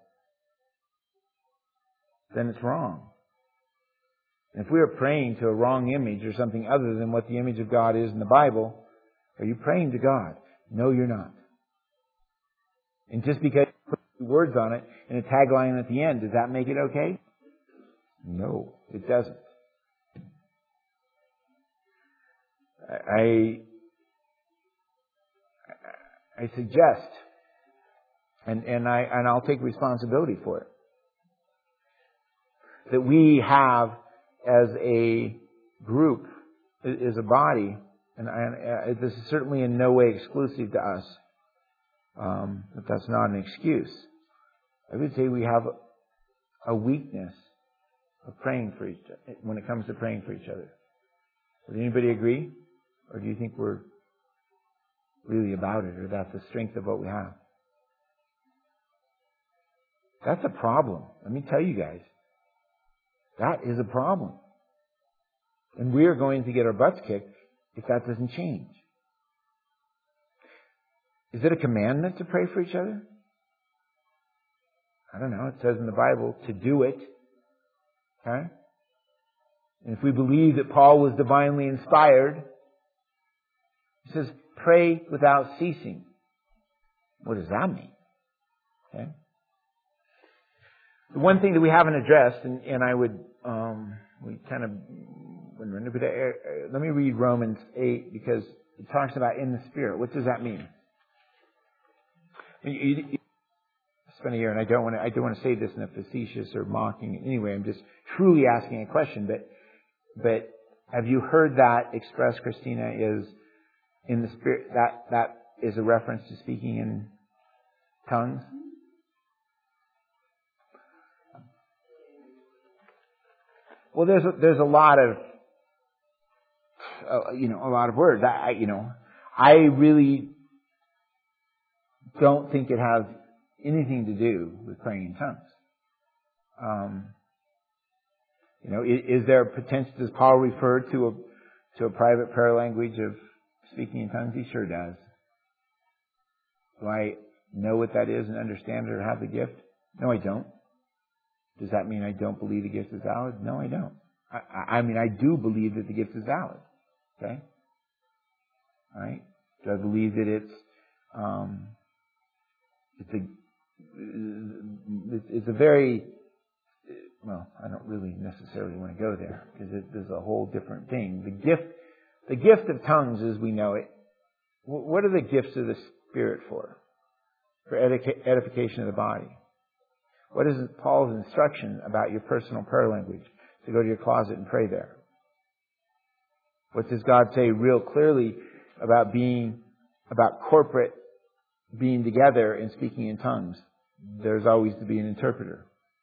then it's wrong. And if we are praying to a wrong image or something other than what the image of God is in the Bible, are you praying to God? No, you're not. And just because you put words on it and a tagline at the end, does that make it okay? No, it doesn't. I, I suggest, and, and I, and I'll take responsibility for it, that we have as a group, as a body, and I, this is certainly in no way exclusive to us, um, but that's not an excuse. I would say we have a weakness of praying for each other, when it comes to praying for each other. Would anybody agree? Or do you think we're really about it, or that's the strength of what we have? That's a problem. Let me tell you guys. That is a problem. And we are going to get our butts kicked if that doesn't change. Is it a commandment to pray for each other? I don't know. It says in the Bible to do it. Okay? And if we believe that Paul was divinely inspired, he says, pray without ceasing. What does that mean? Okay? The one thing that we haven't addressed, and, and I would, um, we kind of, let me read Romans eight, because it talks about in the Spirit. What does that mean? You, you, you spend a year, and I don't want to, I don't want to say this in a facetious or mocking. Anyway, I'm just truly asking a question. But, but have you heard that expressed, Christina? Is in the Spirit? That that is a reference to speaking in tongues. Well, there's a, there's a lot of, uh, you know, a lot of words. I, you know, I really don't think it has anything to do with praying in tongues. Um, you know, is, is there potential? Does Paul refer to a to a private prayer language of speaking in tongues? He sure does. Do I know what that is and understand it or have the gift? No, I don't. Does that mean I don't believe the gift is valid? No, I don't. I, I mean, I do believe that the gift is valid. Okay? All right? Do I believe that it's um, it's a it's a very well, I don't really necessarily want to go there, because it, there's a whole different thing. The gift, the gift of tongues, as we know it, what are the gifts of the Spirit for? For edification of the body. What is Paul's instruction about your personal prayer language? To go to your closet and pray there. What does God say real clearly about being, about corporate being together and speaking in tongues? There's always to be an interpreter.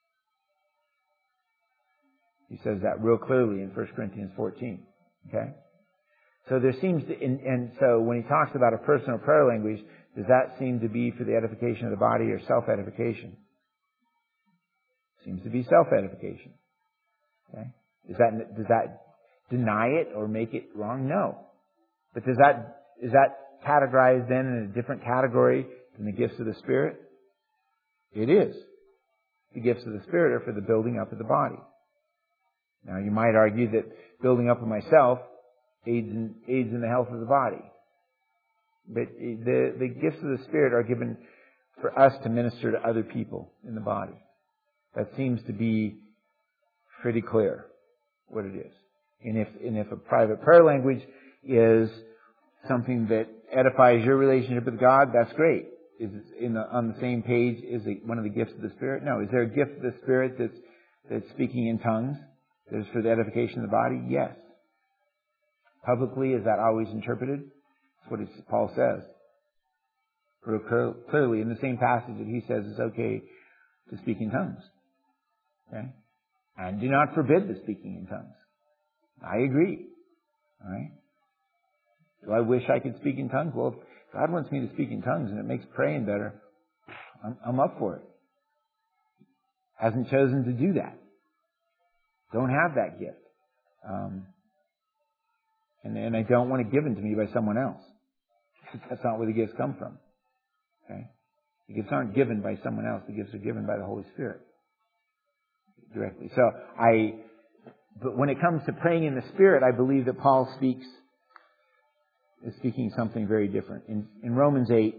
He says that real clearly in First Corinthians fourteen. Okay? So there seems to, and, and so when he talks about a personal prayer language, does that seem to be for the edification of the body or self-edification? Seems to be self-edification. Okay? Does that, does that deny it or make it wrong? No. But does that, is that categorized then in a different category than the gifts of the Spirit? It is. The gifts of the Spirit are for the building up of the body. Now you might argue that building up of myself aids in, aids in the health of the body. But the, the gifts of the Spirit are given for us to minister to other people in the body. That seems to be pretty clear what it is. And if, and if a private prayer language is something that edifies your relationship with God, that's great. Is it in the, on the same page? Is it one of the gifts of the Spirit? No. Is there a gift of the Spirit that's, that's speaking in tongues? That is for the edification of the body? Yes. Publicly, is that always interpreted? That's what it's, Paul says. Real clearly, in the same passage that he says it's okay to speak in tongues. Okay? And do not forbid the speaking in tongues. I agree. All right? Do I wish I could speak in tongues? Well, if God wants me to speak in tongues and it makes praying better, I'm, I'm up for it. Hasn't chosen to do that. Don't have that gift. Um, and, and I don't want it given to me by someone else. That's not where the gifts come from. Okay? The gifts aren't given by someone else. The gifts are given by the Holy Spirit. Directly. So I, but when it comes to praying in the Spirit, I believe that Paul speaks, is speaking something very different. In, in Romans eight,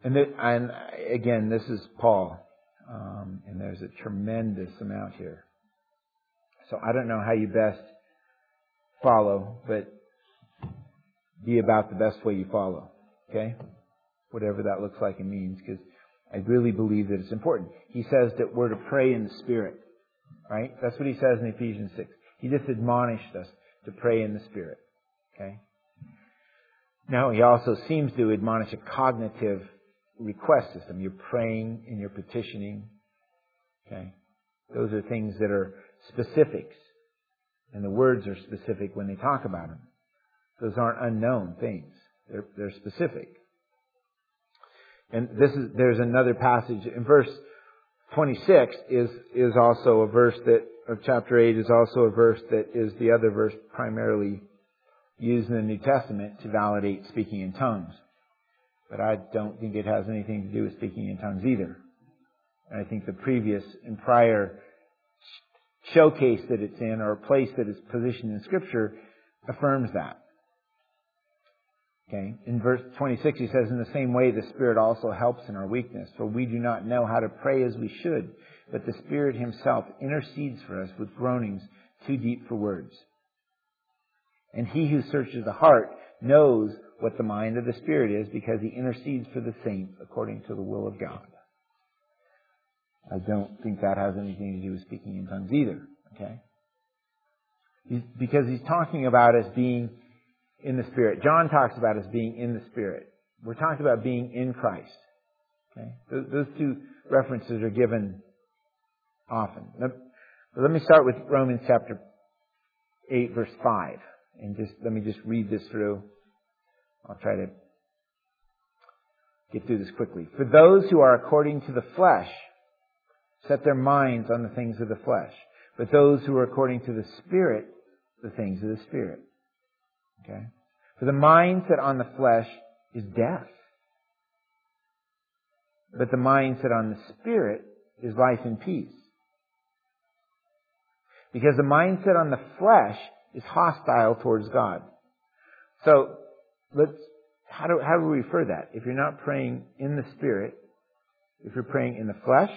And, th- and again, this is Paul. Um, and there's a tremendous amount here. So I don't know how you best follow, but be about the best way you follow. Okay? Whatever that looks like and means, because I really believe that it's important. He says that we're to pray in the Spirit. Right? That's what he says in Ephesians six. He just admonished us to pray in the Spirit. Okay? Now, he also seems to admonish a cognitive request system. You're praying and you're petitioning. Okay? Those are things that are specifics. And the words are specific when they talk about them. Those aren't unknown things. They're, they're specific. And this is, there's another passage in verse twenty-six is, is also a verse that, of chapter eight is also a verse that is the other verse primarily used in the New Testament to validate speaking in tongues. But I don't think it has anything to do with speaking in tongues either. And I think the previous and prior showcase that it's in, or place that it's positioned in Scripture, affirms that. Okay. In verse twenty-six, he says, in the same way, the Spirit also helps in our weakness. For we do not know how to pray as we should, but the Spirit Himself intercedes for us with groanings too deep for words. And He who searches the heart knows what the mind of the Spirit is, because He intercedes for the saints according to the will of God. I don't think that has anything to do with speaking in tongues either. Okay? He's, because he's talking about us being in the Spirit. John talks about us being in the Spirit. We're talking about being in Christ. Okay? Those, those two references are given often. Now, let me start with Romans chapter eight, verse five. And just let me just read this through. I'll try to get through this quickly. For those who are according to the flesh set their minds on the things of the flesh, but those who are according to the Spirit, the things of the Spirit. Okay? For the mind set on the flesh is death, but the mind set on the Spirit is life and peace. Because the mind set on the flesh is hostile towards God. So, let's, how do, how do we refer that? If you're not praying in the Spirit, if you're praying in the flesh,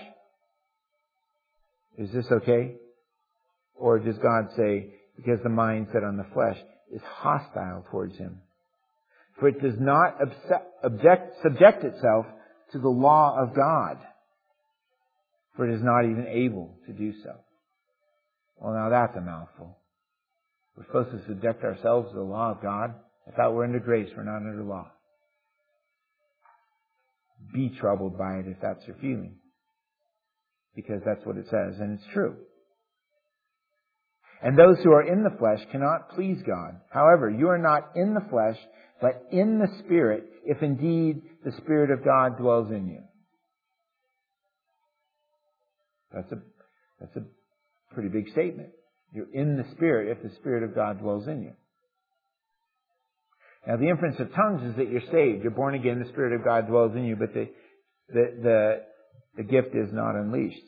is this okay? Or does God say, because the mind set on the flesh is hostile towards Him? For it does not object, subject itself to the law of God, for it is not even able to do so. Well, now that's a mouthful. We're supposed to subject ourselves to the law of God. I thought we're under grace, we're not under law. Be troubled by it if that's your feeling. Because that's what it says, and it's true. And those who are in the flesh cannot please God. However, you are not in the flesh, but in the Spirit, if indeed the Spirit of God dwells in you. That's a, that's a pretty big statement. You're in the Spirit if the Spirit of God dwells in you. Now, the inference of tongues is that you're saved. You're born again, the Spirit of God dwells in you, but the, the, the, the gift is not unleashed.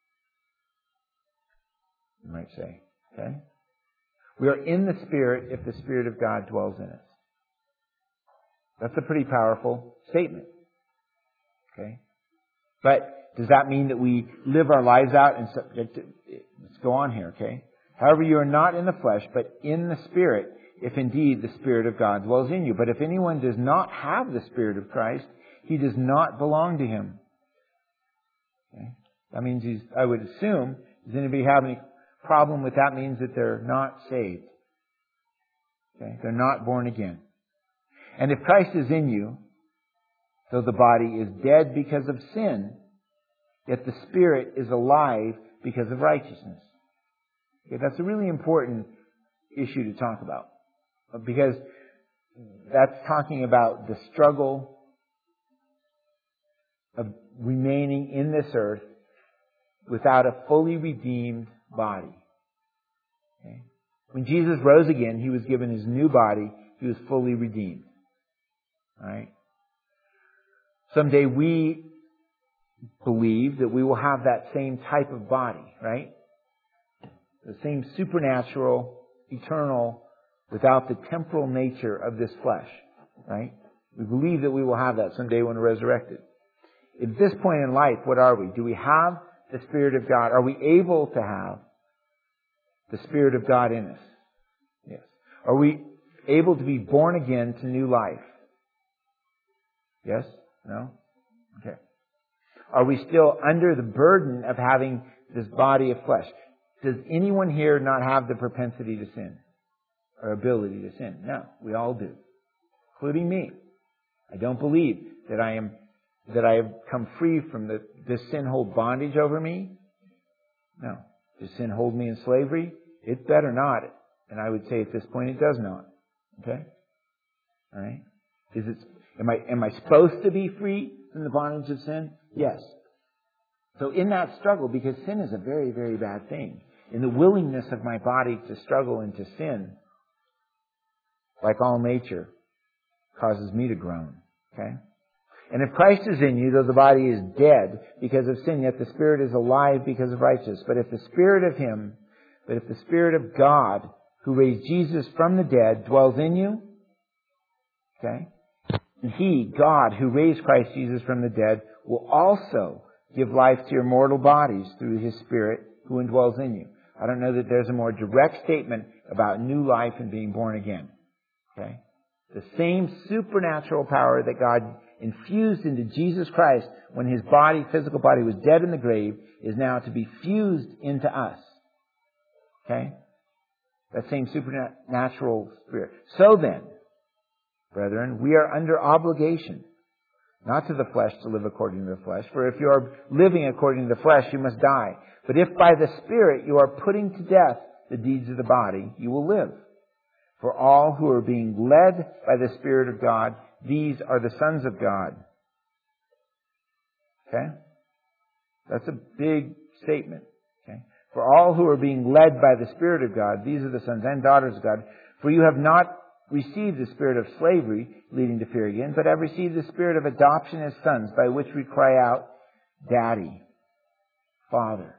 You might say. Okay? We are in the Spirit if the Spirit of God dwells in us. That's a pretty powerful statement. Okay? But does that mean that we live our lives out and subject to, let's go on here, okay? However, you are not in the flesh, but in the Spirit, if indeed the Spirit of God dwells in you. But if anyone does not have the Spirit of Christ, he does not belong to Him. Okay? That means he's, I would assume, does anybody have any problem with that? Means that they're not saved. Okay? They're not born again. And if Christ is in you, though the body is dead because of sin, yet the Spirit is alive because of righteousness. Okay, that's a really important issue to talk about. Because that's talking about the struggle of remaining in this earth without a fully redeemed body. Okay? When Jesus rose again, He was given His new body. He was fully redeemed. All right? Someday we believe that we will have that same type of body, right? The same supernatural, eternal, without the temporal nature of this flesh, right? We believe that we will have that someday when we're resurrected. At this point in life, what are we? Do we have the Spirit of God? Are we able to have the Spirit of God in us? Yes. Are we able to be born again to new life? Yes? No? Okay. Are we still under the burden of having this body of flesh? Does anyone here not have the propensity to sin? Or ability to sin? No, we all do. Including me. I don't believe that I am that I have come free from the, does sin hold bondage over me? No. Does sin hold me in slavery? It better not. And I would say at this point it does not. Okay? Alright? Is it, am I, am I supposed to be free from the bondage of sin? Yes. So in that struggle, because sin is a very, very bad thing, in the willingness of my body to struggle and to sin, like all nature, causes me to groan. Okay? And if Christ is in you, though the body is dead because of sin, yet the Spirit is alive because of righteousness. But if the Spirit of Him, but if the Spirit of God, who raised Jesus from the dead, dwells in you, okay, and He, God, who raised Christ Jesus from the dead, will also give life to your mortal bodies through His Spirit who indwells in you. I don't know that there's a more direct statement about new life and being born again. Okay? The same supernatural power that God infused into Jesus Christ when His body, physical body, was dead in the grave is now to be fused into us. Okay? That same supernatural Spirit. So then, brethren, we are under obligation, not to the flesh to live according to the flesh. For if you are living according to the flesh, you must die. But if by the Spirit you are putting to death the deeds of the body, you will live. For all who are being led by the Spirit of God, these are the sons of God. Okay? That's a big statement. Okay? For all who are being led by the Spirit of God, these are the sons and daughters of God. For you have not received the spirit of slavery, leading to fear again, but have received the Spirit of adoption as sons, by which we cry out, Daddy, Father.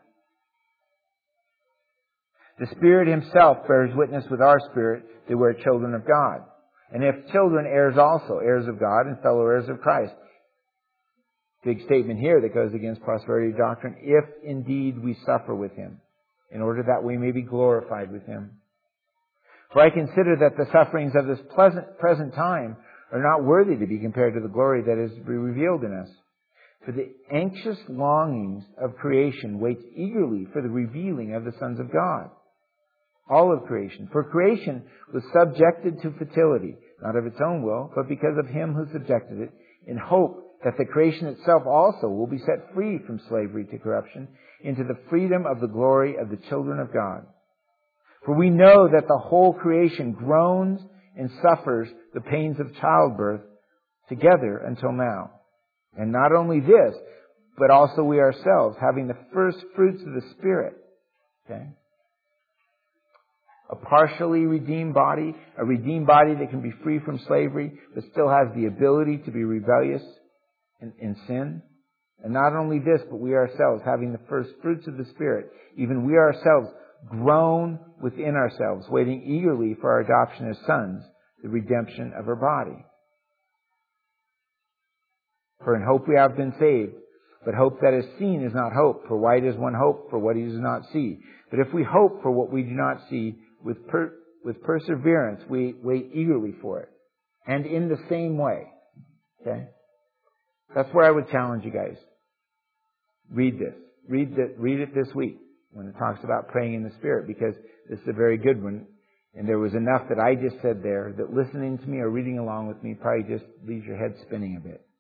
The Spirit Himself bears witness with our spirit that we are children of God. And if children, heirs also, heirs of God and fellow heirs of Christ. Big statement here that goes against prosperity doctrine. If indeed we suffer with Him, in order that we may be glorified with Him. For I consider that the sufferings of this pleasant present time are not worthy to be compared to the glory that is to be revealed in us. For the anxious longings of creation waits eagerly for the revealing of the sons of God. All of creation. For creation was subjected to fertility, not of its own will, but because of Him who subjected it, in hope that the creation itself also will be set free from slavery to corruption into the freedom of the glory of the children of God. For we know that the whole creation groans and suffers the pains of childbirth together until now. And not only this, but also we ourselves, having the first fruits of the Spirit. Okay? A partially redeemed body, a redeemed body that can be free from slavery, but still has the ability to be rebellious in, in sin. And not only this, but we ourselves, having the first fruits of the Spirit, even we ourselves groan within ourselves, waiting eagerly for our adoption as sons, the redemption of our body. For in hope we have been saved. But hope that is seen is not hope. For why does one hope for what he does not see? But if we hope for what we do not see, with per, with perseverance we wait eagerly for it. And in the same way. Okay? That's where I would challenge you guys. Read this. Read, the, read it this week when it talks about praying in the Spirit, because this is a very good one. And there was enough that I just said there that listening to me or reading along with me probably just leaves your head spinning a bit.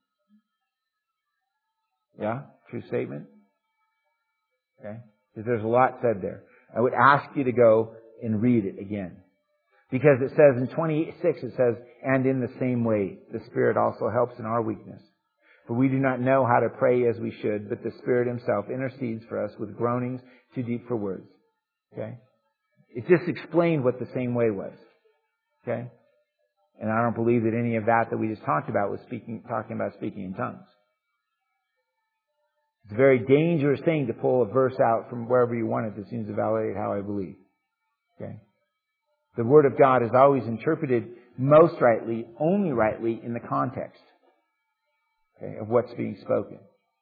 Yeah? True statement? Okay? Because there's a lot said there. I would ask you to go and read it again. Because it says in twenty-six, it says, and in the same way, the Spirit also helps in our weakness. For we do not know how to pray as we should, but the Spirit Himself intercedes for us with groanings too deep for words. Okay? It just explained what the same way was. Okay? And I don't believe that any of that that we just talked about was speaking, talking about speaking in tongues. It's a very dangerous thing to pull a verse out from wherever you want it that seems to validate how I believe. Okay? The Word of God is always interpreted most rightly, only rightly, in the context, okay, of what's being spoken.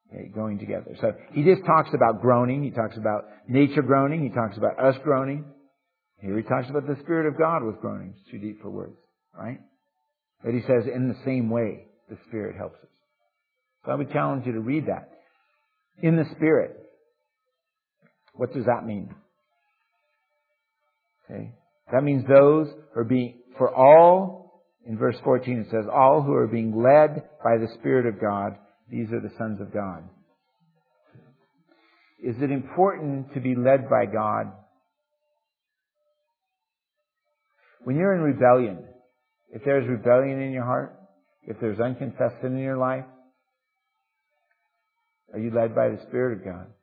Okay, going together. So he just talks about groaning. He talks about nature groaning. He talks about us groaning. Here he talks about the Spirit of God with groanings. Too deep for words, right? But he says in the same way the Spirit helps us. So I would challenge you to read that. In the Spirit. What does that mean? Okay. That means those who are being, for all, in verse fourteen it says, all who are being led by the Spirit of God, these are the sons of God. Is it important to be led by God? When you're in rebellion, if there's rebellion in your heart, if there's unconfessed sin in your life, are you led by the Spirit of God?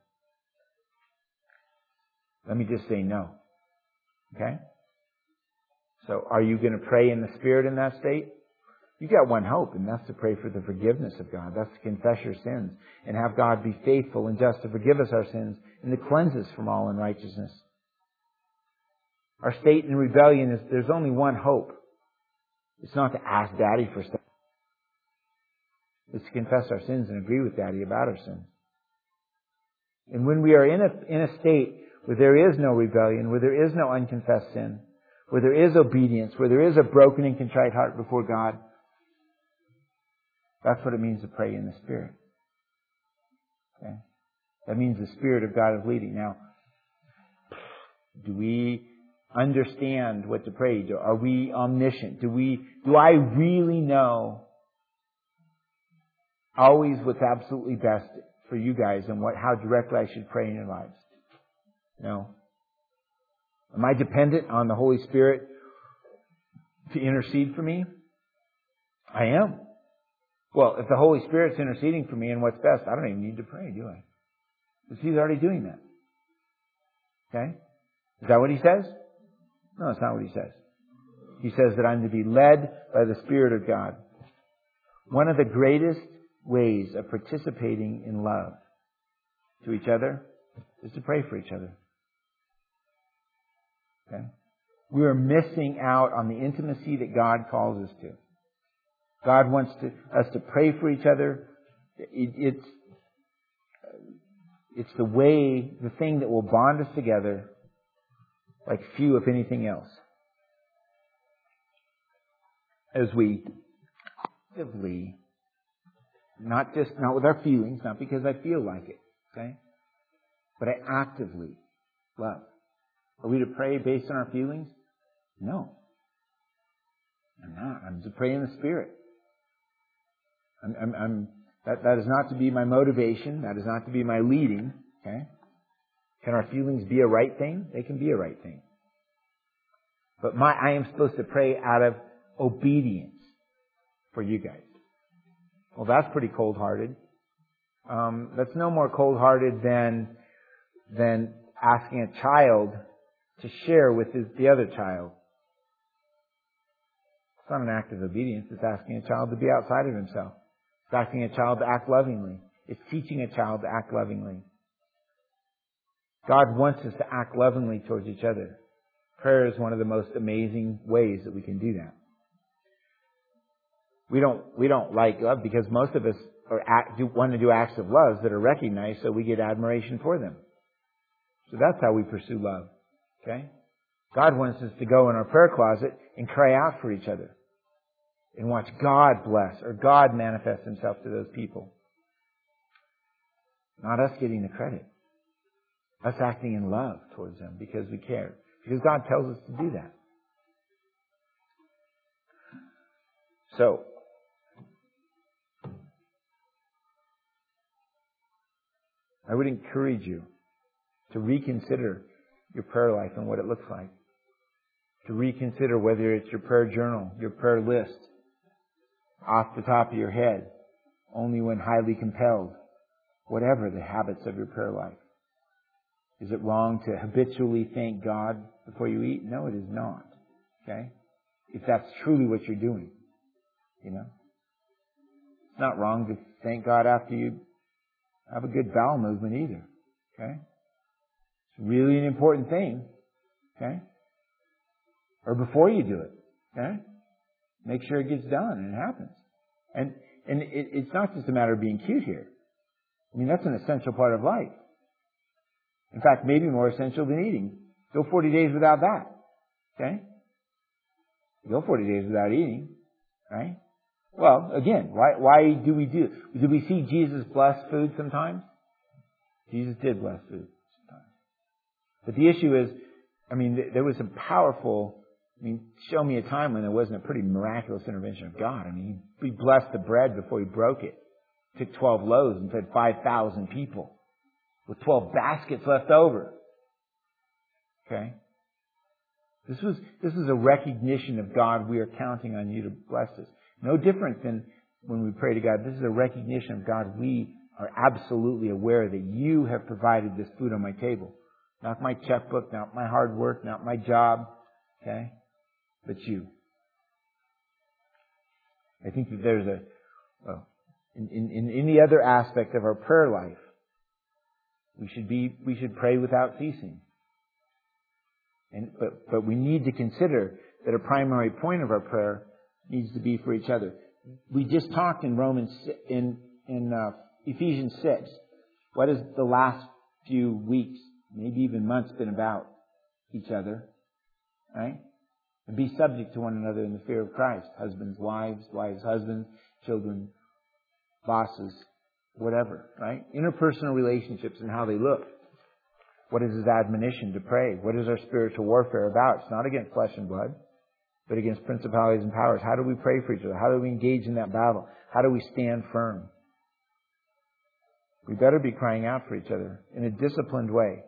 Let me just say no. Okay? So are you going to pray in the Spirit in that state? You've got one hope, and that's to pray for the forgiveness of God. That's to confess your sins and have God be faithful and just to forgive us our sins and to cleanse us from all unrighteousness. Our state in rebellion is there's only one hope. It's not to ask Daddy for stuff. It's to confess our sins and agree with Daddy about our sins. And when we are in a, in a state where there is no rebellion, where there is no unconfessed sin, where there is obedience, where there is a broken and contrite heart before God, that's what it means to pray in the Spirit. Okay? That means the Spirit of God is leading. Now, do we understand what to pray? Do, are we omniscient? Do we? Do I really know always what's absolutely best for you guys and what how directly I should pray in your lives? No. Am I dependent on the Holy Spirit to intercede for me? I am. Well, if the Holy Spirit's interceding for me and what's best, I don't even need to pray, do I? Because He's already doing that. Okay? Is that what He says? No, that's not what He says. He says that I'm to be led by the Spirit of God. One of the greatest ways of participating in love to each other is to pray for each other. Okay? We are missing out on the intimacy that God calls us to. God wants to, us to pray for each other. It, it's, it's the way, the thing that will bond us together like few, if anything else. As we actively, not just, not with our feelings, not because I feel like it, okay? But I actively love. Are we to pray based on our feelings? No. I'm not. I'm to pray in the Spirit. I'm, I'm, I'm, that, that is not to be my motivation. That is not to be my leading. Okay? Can our feelings be a right thing? They can be a right thing. But my, I am supposed to pray out of obedience for you guys. Well, that's pretty cold-hearted. Um, that's no more cold-hearted than, than asking a child to share with his, the other child. It's not an act of obedience. It's asking a child to be outside of himself. It's asking a child to act lovingly. It's teaching a child to act lovingly. God wants us to act lovingly towards each other. Prayer is one of the most amazing ways that we can do that. We don't, we don't like love because most of us are act, do, want to do acts of love that are recognized so we get admiration for them. So that's how we pursue love. Okay? God wants us to go in our prayer closet and cry out for each other. And watch God bless or God manifest Himself to those people. Not us getting the credit. Us acting in love towards them because we care. Because God tells us to do that. So, I would encourage you to reconsider your prayer life and what it looks like. To reconsider whether it's your prayer journal, your prayer list, off the top of your head, only when highly compelled, whatever the habits of your prayer life. Is it wrong to habitually thank God before you eat? No, it is not. Okay? If that's truly what you're doing. You know? It's not wrong to thank God after you have a good bowel movement either. Okay? It's really an important thing. Okay? Or before you do it. Okay? Make sure it gets done and it happens. And and it, it's not just a matter of being cute here. I mean, that's an essential part of life. In fact, maybe more essential than eating. Go forty days without that. Okay? Go forty days without eating. Right? Well, again, why, why do we do, do we see Jesus bless food sometimes? Jesus did bless food sometimes. But the issue is, I mean, there was some powerful, I mean, show me a time when there wasn't a pretty miraculous intervention of God. I mean, He blessed the bread before He broke it. Took twelve loaves and fed five thousand people with twelve baskets left over. Okay? This was, this is a recognition of God. We are counting on you to bless us. No different than when we pray to God. This is a recognition of God. We are absolutely aware that you have provided this food on my table. Not my checkbook, not my hard work, not my job. Okay? But you. I think that there's a, well, in, in, in any other aspect of our prayer life, we should be, we should pray without ceasing. And, but, but we need to consider that a primary point of our prayer needs to be for each other. We just talked in Romans, in, in uh, Ephesians six. What has the last few weeks, maybe even months, been about? Each other. Right? And be subject to one another in the fear of Christ. Husbands, wives, wives, husbands, children, bosses, whatever. Right? Interpersonal relationships and how they look. What is His admonition to pray? What is our spiritual warfare about? It's not against flesh and blood, but against principalities and powers. How do we pray for each other? How do we engage in that battle? How do we stand firm? We better be crying out for each other in a disciplined way.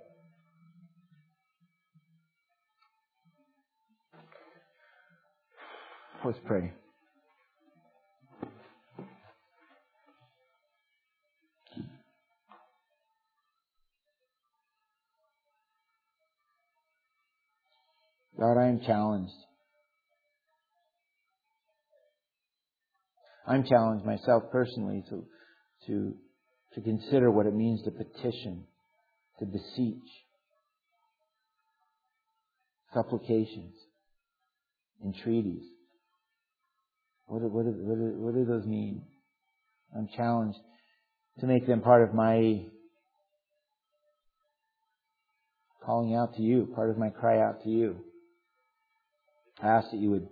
Let's pray. God, I am challenged. I'm challenged myself personally to, to, to consider what it means to petition, to beseech, supplications, entreaties. What do, what, do, what, do, what do those mean? I'm challenged to make them part of my calling out to you, part of my cry out to you. I ask that you would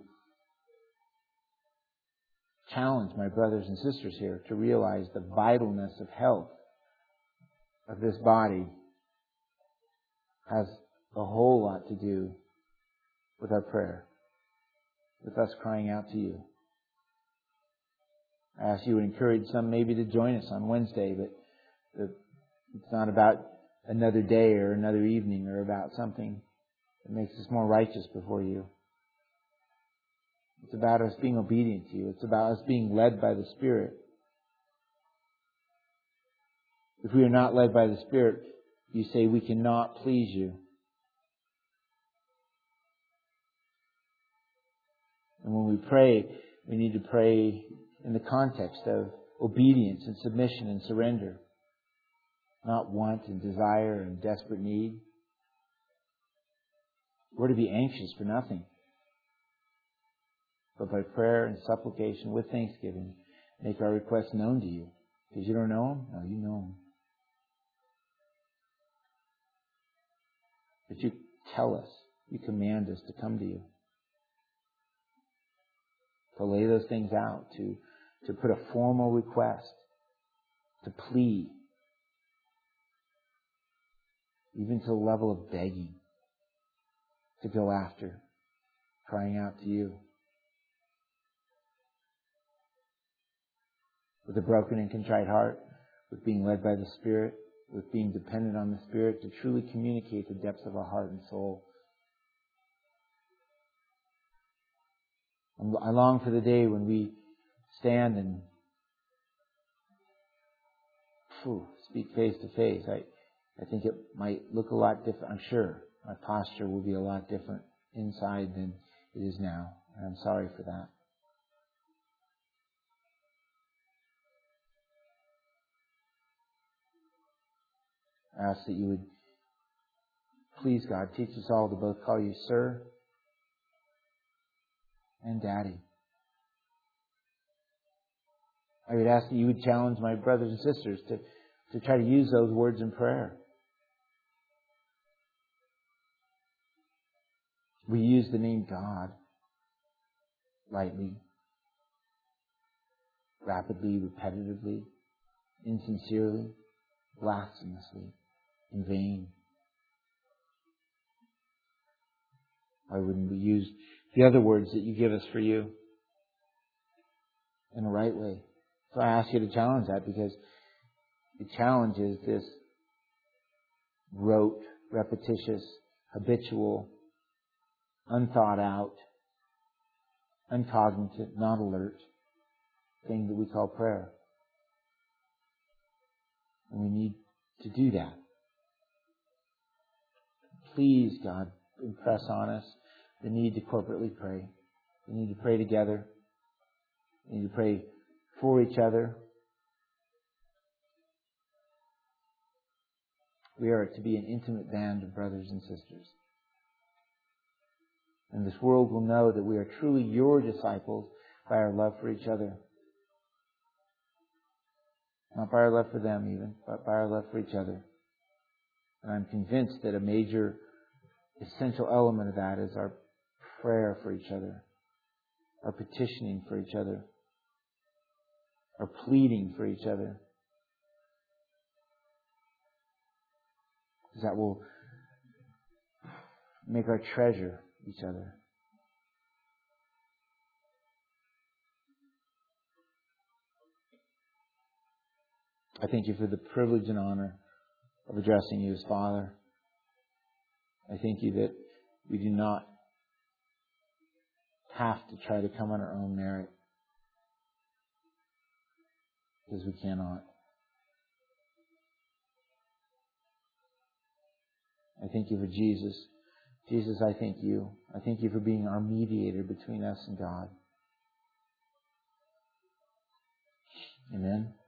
challenge my brothers and sisters here to realize the vitalness of health of this body has a whole lot to do with our prayer, with us crying out to you. I ask you to encourage some maybe to join us on Wednesday, but it's not about another day or another evening or about something that makes us more righteous before you. It's about us being obedient to you. It's about us being led by the Spirit. If we are not led by the Spirit, you say we cannot please you. And when we pray, we need to pray in the context of obedience and submission and surrender. Not want and desire and desperate need. We're to be anxious for nothing, but by prayer and supplication with thanksgiving, make our requests known to you. Because you don't know them? No, you know them. But you tell us, you command us to come to you. To lay those things out, to, to put a formal request, to plead, even to the level of begging, to go after, crying out to you. With a broken and contrite heart, with being led by the Spirit, with being dependent on the Spirit to truly communicate the depths of our heart and soul. I long for the day when we stand and phew, speak face to face. I, I think it might look a lot different. I'm sure my posture will be a lot different inside than it is now. And I'm sorry for that. I ask that you would, please God, teach us all to both call you Sir and Daddy. I would ask that you would challenge my brothers and sisters to to try to use those words in prayer. We use the name God lightly, rapidly, repetitively, insincerely, blasphemously, in vain. Why wouldn't we use the other words that you give us for you in the right way? So I ask you to challenge that, because it challenges this rote, repetitious, habitual, unthought out, uncognitive, not alert thing that we call prayer. And we need to do that. Please, God, impress on us the need to corporately pray. We need to pray together. We need to pray for each other. We are to be an intimate band of brothers and sisters. And this world will know that we are truly your disciples by our love for each other. Not by our love for them even, but by our love for each other. And I'm convinced that a major, essential element of that is our prayer for each other, our petitioning for each other, our pleading for each other. Because that will make our treasure each other. I thank you for the privilege and honor of addressing you as Father. I thank you that we do not have to try to come on our own merit, because we cannot. I thank you for Jesus. Jesus, I thank you. I thank you for being our mediator between us and God. Amen.